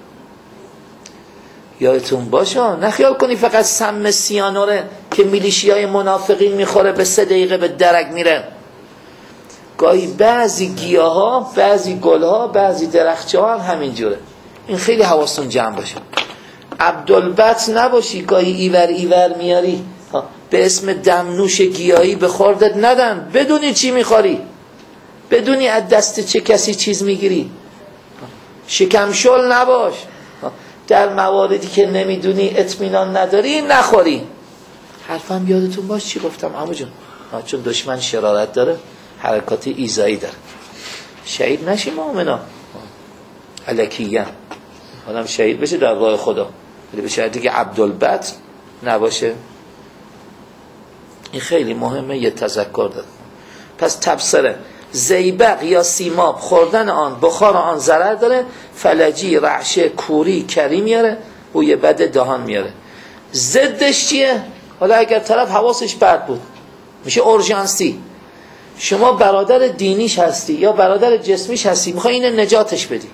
یادتون باشه نخیال کنی فقط سم سیانوره که میلیشیای منافقین میخوره به سه دقیقه به درک میره. گاهی بعضی گیاه ها، بعضی گل ها، بعضی درخچه ها هم همین جوره. این خیلی حواستون جمع باشه. عبدالبت نباشی گاهی ایور ایور میاری به اسم دمنوش گیاهی به خوردت ندن، بدونی چی میخوری، بدونی از دست چه کسی چیز میگیری. شکمشل نباش، در مواردی که نمیدونی اطمینان نداری نخوری. حرفم یادتون باش چی گفتم عمو جون؟ چون دشمن شرارت داره، حرکات ایزایی داره. شهید نشی مؤمنا الکیه، آدم شهید بشه در راه خدا، ولی به شرطی که عبدالبت نباشه. این خیلی مهمه، یه تذکر داد. پس تبصره، زیبق یا سیماب خوردن آن بخار آن ضرر داره، فلجی، رعشه، کوری، کری میاره، بوی بد دهان میاره. ضدش چیه؟ حالا اگر طرف حواسش بد بود میشه اورژانسی. شما برادر دینیش هستی یا برادر جسمیش هستی، میخوای اینو نجاتش بدی.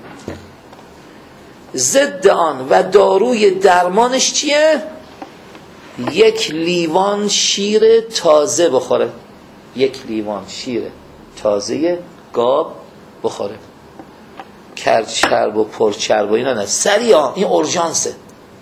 ضد آن و داروی درمانش چیه؟ یک لیوان شیر تازه بخوره. یک لیوان شیر تازه گاب بخوره. کرچرب و پرچرب و اینا نه، سریع این اورژانسه.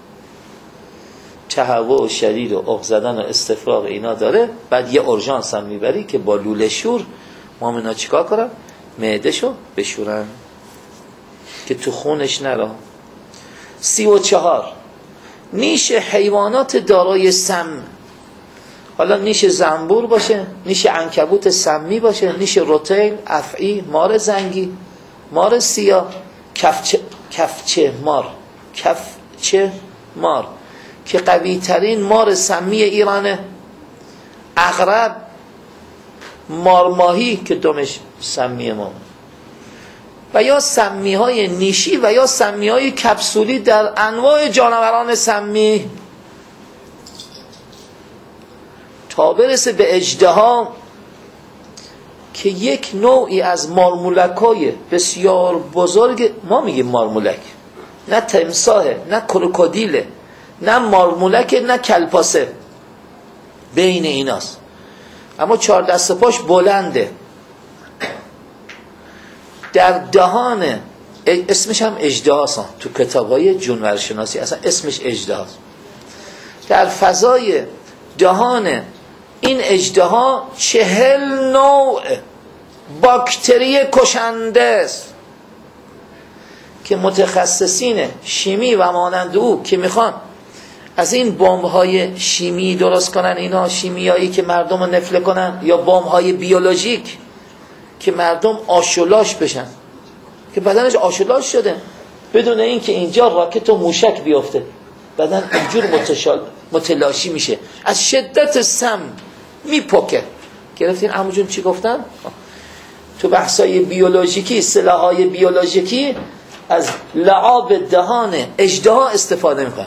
تهوع شدید و عق زدن و استفراغ اینا داره، بعد یه اورژانس هم میبری که با لوله شور مامنا چیکار کنن؟ معدهشو بشورن که تو خونش نره. سی و چهار، نیش حیوانات دارای سم. حالا نیش زنبور باشه، نیش عنکبوت سمی باشه، نیش روتیل، افعی، مار زنگی، مار سیاه، کفچه, کفچه مار کفچه مار که قوی ترین مار سمی ایرانه. عقرب، مارماهی که دمش سمی ما، و یا سمی های نیشی و یا سمی های کپسولی در انواع جانوران سمی، تا برسه به اژدها که یک نوعی از مارمولک های بسیار بزرگ، ما میگیم مارمولک، نه تمساحه، نه کروکودیله، نه مارمولک، نه کلپاسه، بین ایناست، اما چهار دست پاش بلنده. در دهان، اسمش هم اژدهاست تو کتاب‌های جونورشناسی، اصلا اسمش اژدهاست. در فضای دهان این اژدها چهل نوع باکتری کشنده است که متخصصین شیمی و مانند او که میخوان از این بمب‌های شیمی درست کنن، اینا شیمیایی که مردم رو نفله کنن، یا بمب‌های بیولوژیک که مردم آشولاش بشن، که بدنش آشولاش شده بدون اینکه اینجا راکت و موشک بیفته، بدن اینجور متلاشی میشه، از شدت سم میپکه. گرفتین عمو جون چی گفتن؟ تو بحثای بیولوژیکی، سلاح‌های بیولوژیکی از لعاب دهان اژدها استفاده میکنن.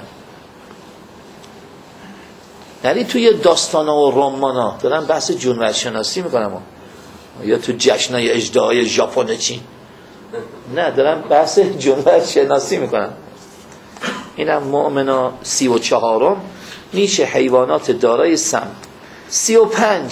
یعنی توی داستانا و رمانا دارن بحث جونورشناسی میکنن، یا تو جشنای اژدهای ژاپن چین، نه دارن بحث جونورشناسی میکنن. اینم مؤمنا سی و چهارم، نیش حیوانات دارای سم. سی و پنج،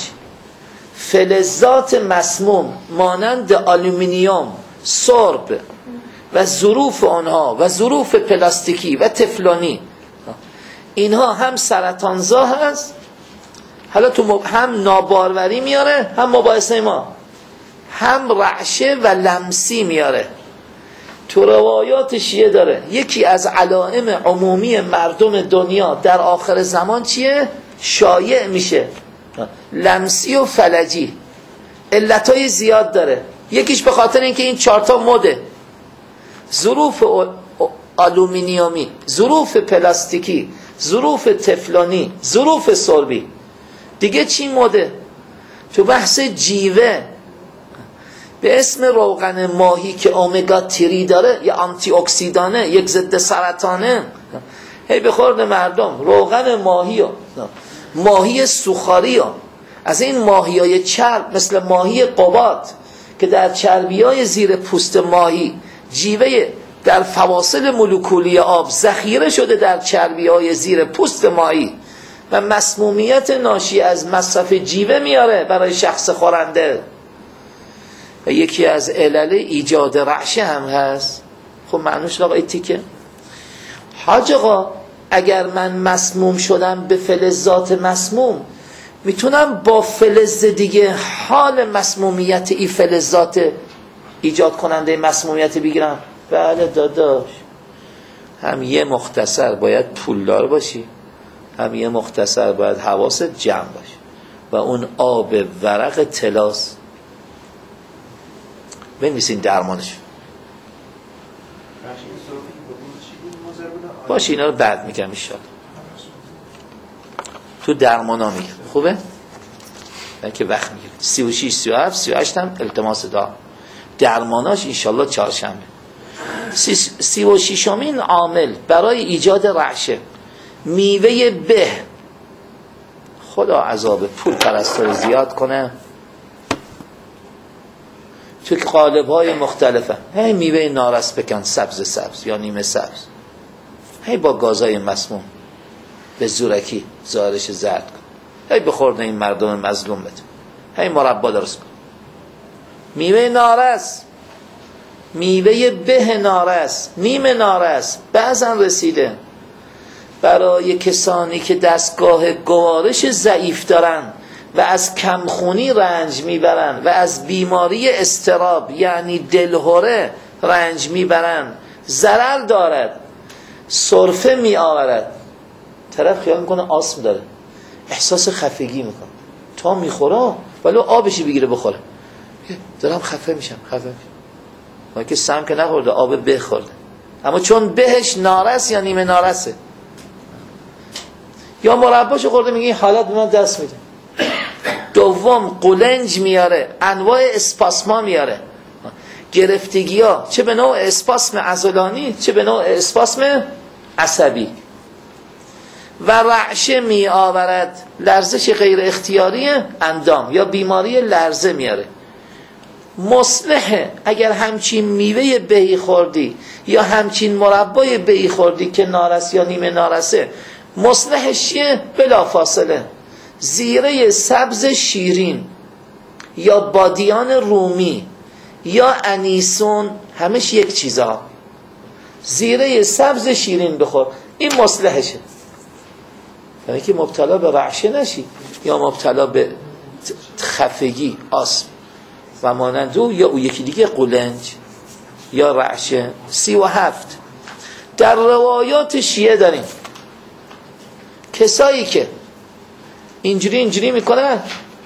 فلزات مسموم مانند آلومینیوم، سرب و ظروف آنها و ظروف پلاستیکی و تفلونی، اینها هم سرطانزا هست. حالا تو هم ناباروری میاره، هم مباحثه ما، هم رعشه و لمسی میاره. تو روایات شیعه داره یکی از علائم عمومی مردم دنیا در آخر زمان چیه؟ شایع میشه لمسی و فلجی. علتهای زیاد داره، یکیش به خاطر اینکه این چارتا مده: ظروف آلومینیومی، ظروف پلاستیکی، ظروف تفلونی، ظروف سربی. دیگه چی مده؟ تو بحث جیوه به اسم روغن ماهی که اومگا تری داره، یا آنتی اکسیدانه، یک ضد سرطانه، هی به خورد مردم روغن ماهی و ماهی سوخاری ها. از این ماهی های چرب مثل ماهی قباد که در چربی های زیر پوست ماهی جیوه در فواصل مولکولی آب ذخیره شده در چربی های زیر پوست ماهی و مسمومیت ناشی از مصرف جیوه میاره برای شخص خورنده. و یکی از علل ایجاد رعشه هم هست. خب معنوش آقا تیکه حاج آقا، اگر من مسموم شدم به فلزات مسموم، میتونم با فلز دیگه حال مسمومیت ای فلزات ایجاد کننده مسمومیت بگیرم؟ بله داداش، هم یه مختصر باید پولدار باشی، هم یه مختصر باید حواست جمع باشه. و اون آب ورق طلاست. بنویسین درمانش باشه، اینا رو بعد میگم ان شاءالله. تو درمانا میگم. خوبه؟ که وقت میگیره. سی و شش سی و هفت سی و هشت هم التماس دعا، درماناش انشالله چهارشنبه. سی, سی و ششمین عامل برای ایجاد رعشه میوه به. خدا عذاب پول پرستار زیاد کنه، تو قالب های مختلفه. هی میوه نارس بکن، سبز سبز یا نیمه سبز، هی با گازهای مسموم به زورکی ظاهرش زرد کن، هی بخورده این مردم مظلوم بده، هی مربا درست کن. میوه نارس، میوه به نارس، نیمه نارس بعضا رسیده برای کسانی که دستگاه گوارش ضعیف دارن و از کمخونی رنج میبرن و از بیماری اضطراب یعنی دلهره رنج میبرن، ضرر دارد، سرفه میآورد. طرف خیال میکنه آسم داره، احساس خفگی میکنه، تا میخوره ولی آبشی بگیره بخوره، دارم خفه میشم خفه میشم. ما که سم که نخورده، آب به خورده، اما چون بهش نارس یا نیمه نارسه. یا مرباشو خورده میگه این حالت به من دست میده. دوم قولنج میاره، انواع اسپاسما میاره، گرفتگی ها، چه به نوع اسپاسم عضلانی چه به نوع اسپاسم عصبی. و رعشه می آورد، لرزش غیر اختیاری اندام یا بیماری لرزه میاره. مصلحه اگر همچین میوه بهی خوردی یا همچین مربای بهی خوردی که نارس یا نیمه نارسه، مصلحش چیه؟ بلا فاصله زیره سبز شیرین یا بادیان رومی یا انیسون، همش یک چیزها. زیره سبز شیرین بخور، این مصلحشه، یعنی که مبتلا به رعشه نشی یا مبتلا به خفگی آسم و مانند او، یا او یکی دیگه قولنج یا رعشه. سی و هفت در روایات شیعه داریم کسایی که اینجوری اینجوری میکنن،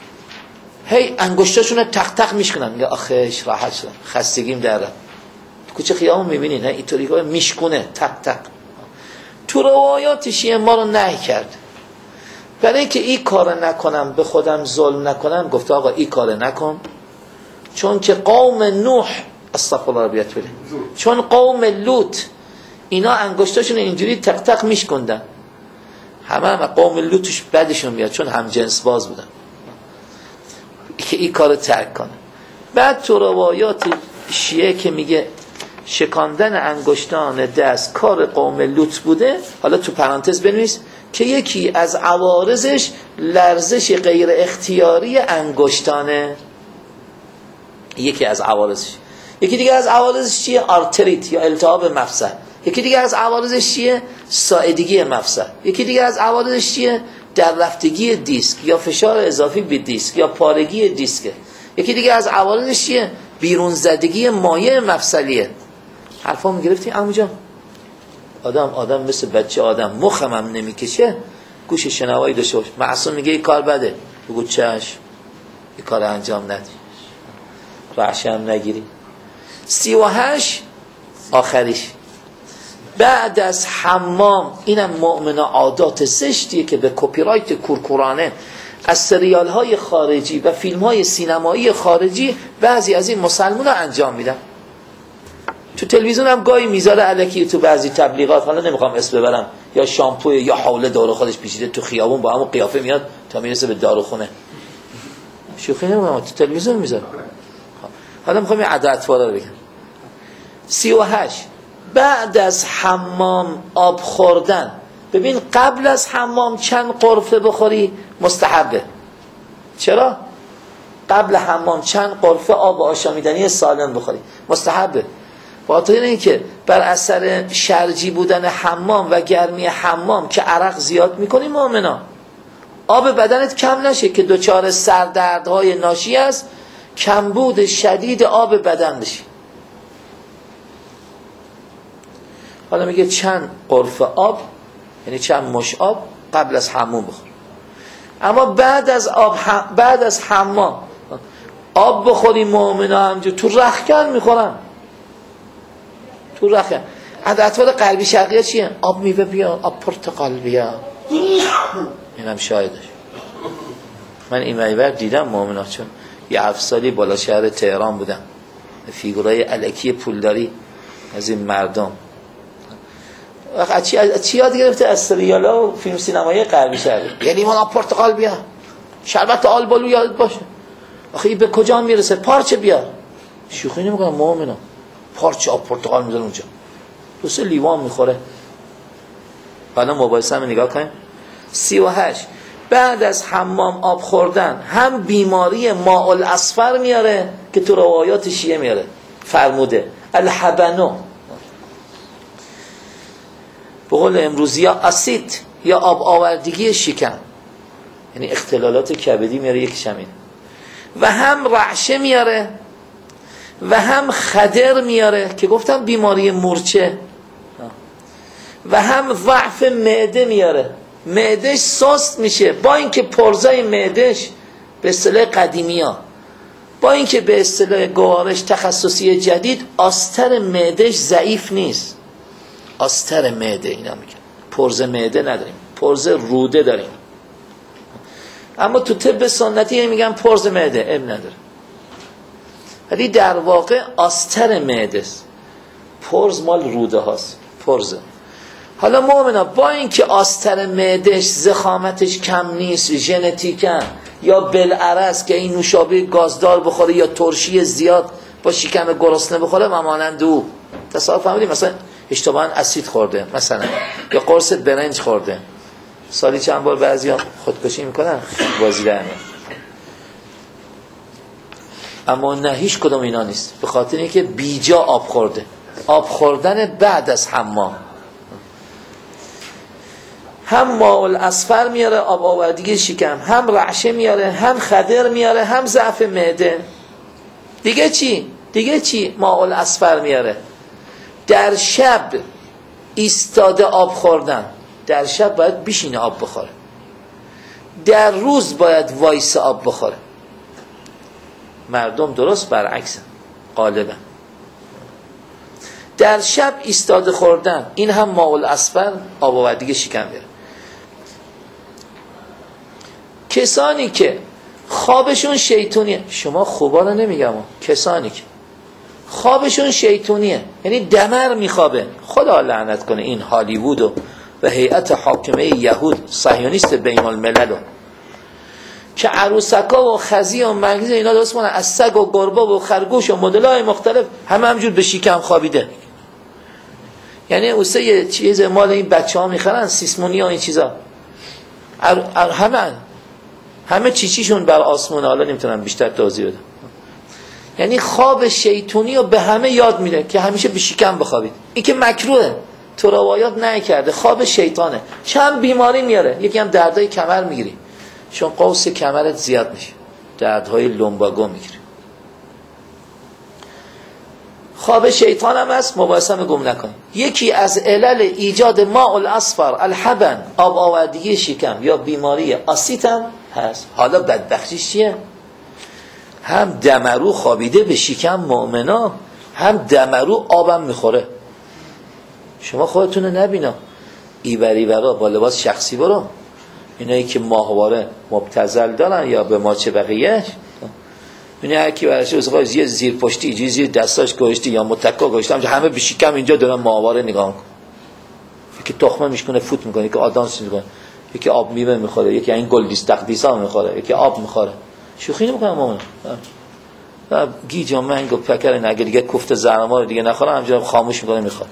هی انگشتاشون تق تق میشکنن، میگه آخش راحت شدم، خستگیم درم. کوچه خیابون میبینین ها اینطوری که میشکونه تق تق. تو روایات شیعه ما رو نهی کرد، برای اینکه این کار نکنم، به خودم ظلم نکنم، گفته آقا این کار نکن، چون که قوم نوح استغفر الله بیات بله، چون قوم لوط اینا انگشتاشون اینجوری تق تق میشکندن، همه هم قوم لوطش بدشون میاد چون هم جنس باز بودن، که این کار ترک کنه. بعد تو روایات شیعه که میگه شکاندن انگشتان دست کار قوم لوط بوده، حالا تو پرانتز بنویس که یکی از عوارضش لرزش غیر اختیاری انگشتانه، یکی از عوارضش. یکی دیگه از عوارضش چیه؟ آرتریت یا التهاب مفصل. یکی دیگه از عوارضش چیه؟ ساعدگی مفصل. یکی دیگه از عوارضش چیه؟ در رفتگی دیسک یا فشار اضافی به دیسک یا پارگی دیسک. یکی دیگه از عوارضش چیه؟ بیرون زدگی مایع مفصلیه. حرفامو گرفتی عمو جان؟ آدم آدم مثل بچه آدم مخم هم نمیکشه، گوش شنوایی داشته باش. معصوم میگه این کار بده، بگو چشم، این کار انجام ندی، رعشه هم نگیری. سی و هشت آخریش بعد از حمام، اینم مؤمنه عادات زشتیه که به کپی رایت کورکورانه از سریال های خارجی و فیلم های سینمایی خارجی بعضی از این مسلمان ها انجام میدن. تو تلویزیون هم گاهی میذاره الکی تو بعضی تبلیغات، حالا نمیخوام اسم ببرم، یا شامپو یا حوله دور خودش پیچیده تو خیابون با همون قیافه میاد تا میرسه به داروخونه. شوخی نمیکنم، تو تلویزیون میذاره. حالا میخوام یه عدد فارا بگم. سی و هشت بعد از حمام آب خوردن. ببین قبل از حمام چند قرفه بخوری مستحبه. چرا؟ قبل حمام چند قرفه آب آشامیدنی سالم بخوری مستحبه. با این که بر اثر شرجی بودن حمام و گرمی حمام که عرق زیاد میکنی مؤمنا، آب بدنت کم نشه که دچار سردردهای ناشی از کمبود شدید آب بدن بشی. حالا میگه چند قرفه آب، یعنی چند مش آب قبل از حمام بخور. اما بعد از آب هم بعد از حمام آب بخوری مؤمنا همجور تو رختکن میخورن، تو رختکن. عادتوار غربی شرقی چیه؟ آب میوه بیا، آب پرتقال بیا، اینم شایدش. من این ویور دیدم مؤمنا، چون یه هفت سالی بالا شهر تهران بودم، فیگورای الکی پولداری از این مردم. چی چی یاد گرفته از سریالا و فیلم سینمایی غربی شهر، یعنی لیمون پرتقال بیار، شربت آلبالو یاد باشه. آخه این به کجا میرسه؟ پارچه بیار. شوخی نمیکنم مؤمنا، پارچه آب پرتقال میذاره اونجا، دو سه لیوان میخوره. حالا مباحثه رو نگاه کنیم. سی و هشت، بعد از حمام آب خوردن هم بیماری ماء الاصفر میاره که تو روایات شیعه میاره، فرموده الحبنو، به قول امروزی ها اسید یا آب آوردگی شکم، یعنی اختلالات کبدی میاره، یکیش همین. و هم رعشه میاره و هم خدر میاره که گفتم بیماری مورچه، و هم ضعف معده میاره، معدهش سست میشه، با اینکه پرزای معدهش به اصطلاح قدیمی ها، با اینکه به اصطلاح گوارش تخصصی جدید آستر معدهش ضعیف نیست. آستر معده اینا میگن، پرزه معده نداریم، پرزه روده داریم. اما تو طب سنتی میگن پرزه معده، اب نداره، ولی در واقع آستر معده است. پرز مال روده هاست، پرزه. حالا مؤمنا با اینکه آستر معدهش زخامتش کم نیست، ژنتیکن یا بالعرض که این نوشابه گازدار بخوره یا ترشی زیاد با شکم گرسنه بخوره، و مانند او تصادف فهمیدیم مثلا اشتباهاً اسید خورده مثلا، یا قرص برنج خورده، سالی چند بار بعضیا خودکشی میکنن بازی در میاد. اما نه، هیچ کدوم اینا نیست، به خاطر اینکه بیجا آب خورده. آب خوردن بعد از حمام هم ماء الاصفر میاره، آب آوردگی شکم، هم رعشه میاره، هم خدر میاره، هم ضعف معده. دیگه چی؟ دیگه چی ماء الاصفر میاره؟ در شب ایستاده آب خوردن، در شب باید بشینه آب بخوره، در روز باید وایس آب بخوره. مردم درست برعکسن غالبا. در شب ایستاده خوردن، این هم ماء الاصفر، آب آوردگی شکم میاره. کسانی که خوابشون شیطونیه، شما خوبا رو نمیگم، کسانی که خوابشون شیطونیه، یعنی دمر میخوابه، خدا لعنت کنه این هالیوود و, و هیئت حاکمه یهود صهیونیست بین الملل، که عروسکا و خزی و مغز اینا درست کنن از سگ و گربه و خرگوش و مدل‌های مختلف، همه همجور به شکم خوابیده. یعنی اوسه یه چیز مال این بچه ها میخرن، سیسمونی ها این چیزا، همه همه چیچیشون بر آسمونه. حالا نمیتونم بیشتر توضیح بدم. یعنی خواب شیطونی رو به همه یاد میده که همیشه به شکم بخوابید. این که مکروهه، تو روایات نکرده، خواب شیطانه. چند بیماری میاره، یکی هم دردهای کمر میگیری، چون قوس کمرت زیاد میشه، دردهای لومباگو میگیری. خواب شیطان هم هست، مباحثه گم نکنید. یکی از علل ایجاد ماء الاصفر الحبن، آب آوردگی شکم یا بیماری آسیت هم هست. حالا بدبختیش چیه؟ هم دمرو خوابیده به شکم مؤمنا، هم دمرو آبم میخوره. شما خودتونو نبینا، ایبری برا با لباس شخصی برو، اینایی که ماهواره مبتذل دارن یا به ماچه بقیهش، یعنی هر کی برشه از یه زیر پشتی یه زیر دستاش گوشتی یا متکا گوشتم، همه به شکم اینجا دارن ماهواره نگاه میکنن. یکی تخمه میشکنه فوت میکنه، یکی آدانس میکنه، یکی آب میوه میخوره، یکی این گل دیستقدیسا میخوره، یکی آب میخوره. شوخی نمیکنم مامان. گیجا منگو پکر نگه دیگه کوفته زرما رو دیگه نخوره، همینجوری خاموش میکنه میخوره.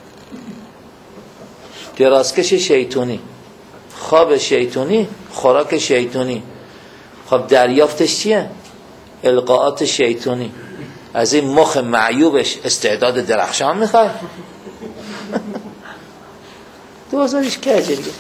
درازکش شیطونی، خواب شیطونی، خوراک شیطونی. خب دریافتش چیه؟ القاءات شیطونی. از این مخ معیوبش استعداد درخشان میخواد. دوازدهش کجه دیگه.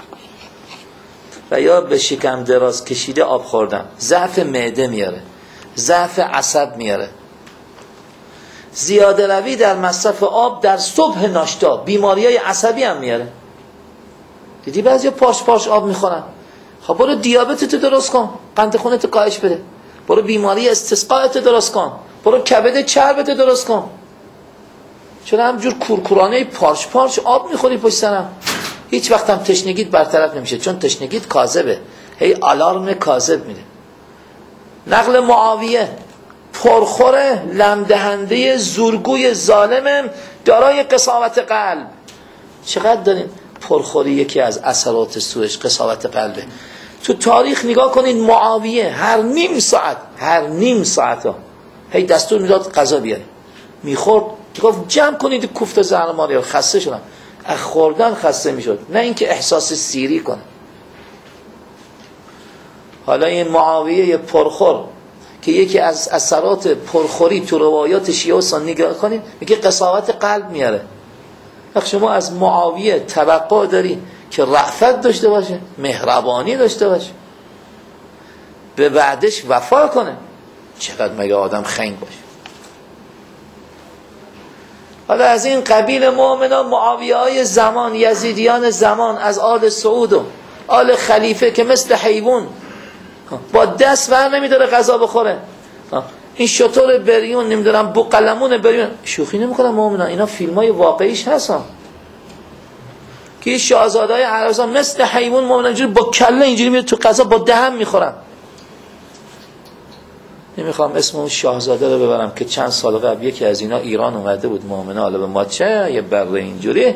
و یا به شکم دراز کشیده آب خوردن، ضعف معده میاره، ضعف عصب میاره. زیاده روی در مصرف آب در صبح ناشتا بیماریای عصبی هم میاره. دیدی بعضیا پاش پاش آب میخورن. خب برو دیابتتو درست کن، قند خونتو کاهش بده. برو بیماری استسقاءتو درست کن، برو کبد چربتو درست کن. چرا همجور کورکورانه پارچ پارچ آب میخوری پشت سرم؟ هیچ وقت هم تشنگیت برطرف نمیشه، چون تشنگیت کاذبه، هی آلارم کاذب میده. نقل معاویه پرخوره، لمدهنده، زورگوی، ظالم، دارای قساوت قلب. چقدر داریم پرخوری یکی از اثرات سوش قساوت قلبه. تو تاریخ نگاه کنید معاویه هر نیم ساعت هر نیم ساعت ها هی دستور میداد غذا بیاره، میخورد، گفت جمع کنید کوفته زهرماری ها، خسته شدم. از خوردن خسته میشد، نه اینکه احساس سیری کنه. حالا این معاویه پرخور که یکی از اثرات پرخوری تو روایات شیعه و سنی نگاه کنید میگه قساوت قلب میاره. وقت شما از معاویه توقع داری که رأفت داشته باشه، مهربانی داشته باشه، به وعدش وفا کنه، چقدر مگه آدم خنگ باشه. حالا از این قبیل مؤمنان معاویه های زمان، یزیدیان زمان، از آل سعود و آل خلیفه که مثل حیوان با دست ور نمیداره غذا بخوره. این شطور بریون، نمیدونم بو قلمون بریون، شوخی نمیکنم مؤمنان، اینا فیلم های واقعیش هستن که شاهزاده های عربستان مثل حیوان مؤمنان اینجوری با کله اینجوری میره تو غذا با دهن میخورن. نمیخوام اسم اون شاهزاده رو ببرم که چند سال قبل یکی از اینا ایران اومده بود مؤمنان، حالا به ما چه یه بره اینجوری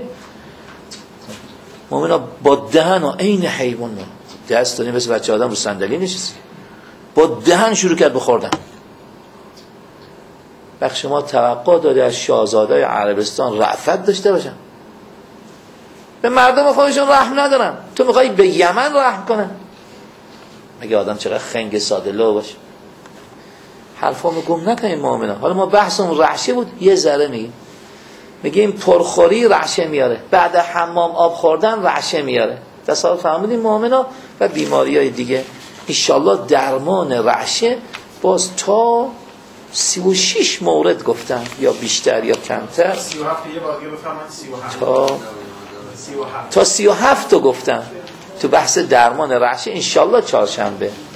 مؤمنان با دهن و عین حیوان دست دادیم مثل بچه آدم رو صندلی نشستی با دهن شروع کرد بخوردن. وقت شما توقع داری از شاهزاده‌های عربستان رأفت داشته باشن؟ به مردم خودشون رحم ندارن، تو میخوای به یمن رحم کنن؟ مگه آدم چقدر خنگ ساده لو باشه؟ حرفامو گم نکنیم مؤمنان. حالا ما بحثمون رعشه بود، یه ذره میگیم میگیم پرخوری رعشه میاره، بعد حمام آب خوردن رعشه میاره. تصور فهمیدیم مؤمنان؟ و بیماری های دیگه انشالله درمان رعشه باز تا سی و شش مورد گفتم یا بیشتر یا کمتر، سی و هفت یه باقی بفرمایید. سی و هفت تا تا سی و هفت تا گفتم تو بحث درمان رعشه انشالله چهارشنبه.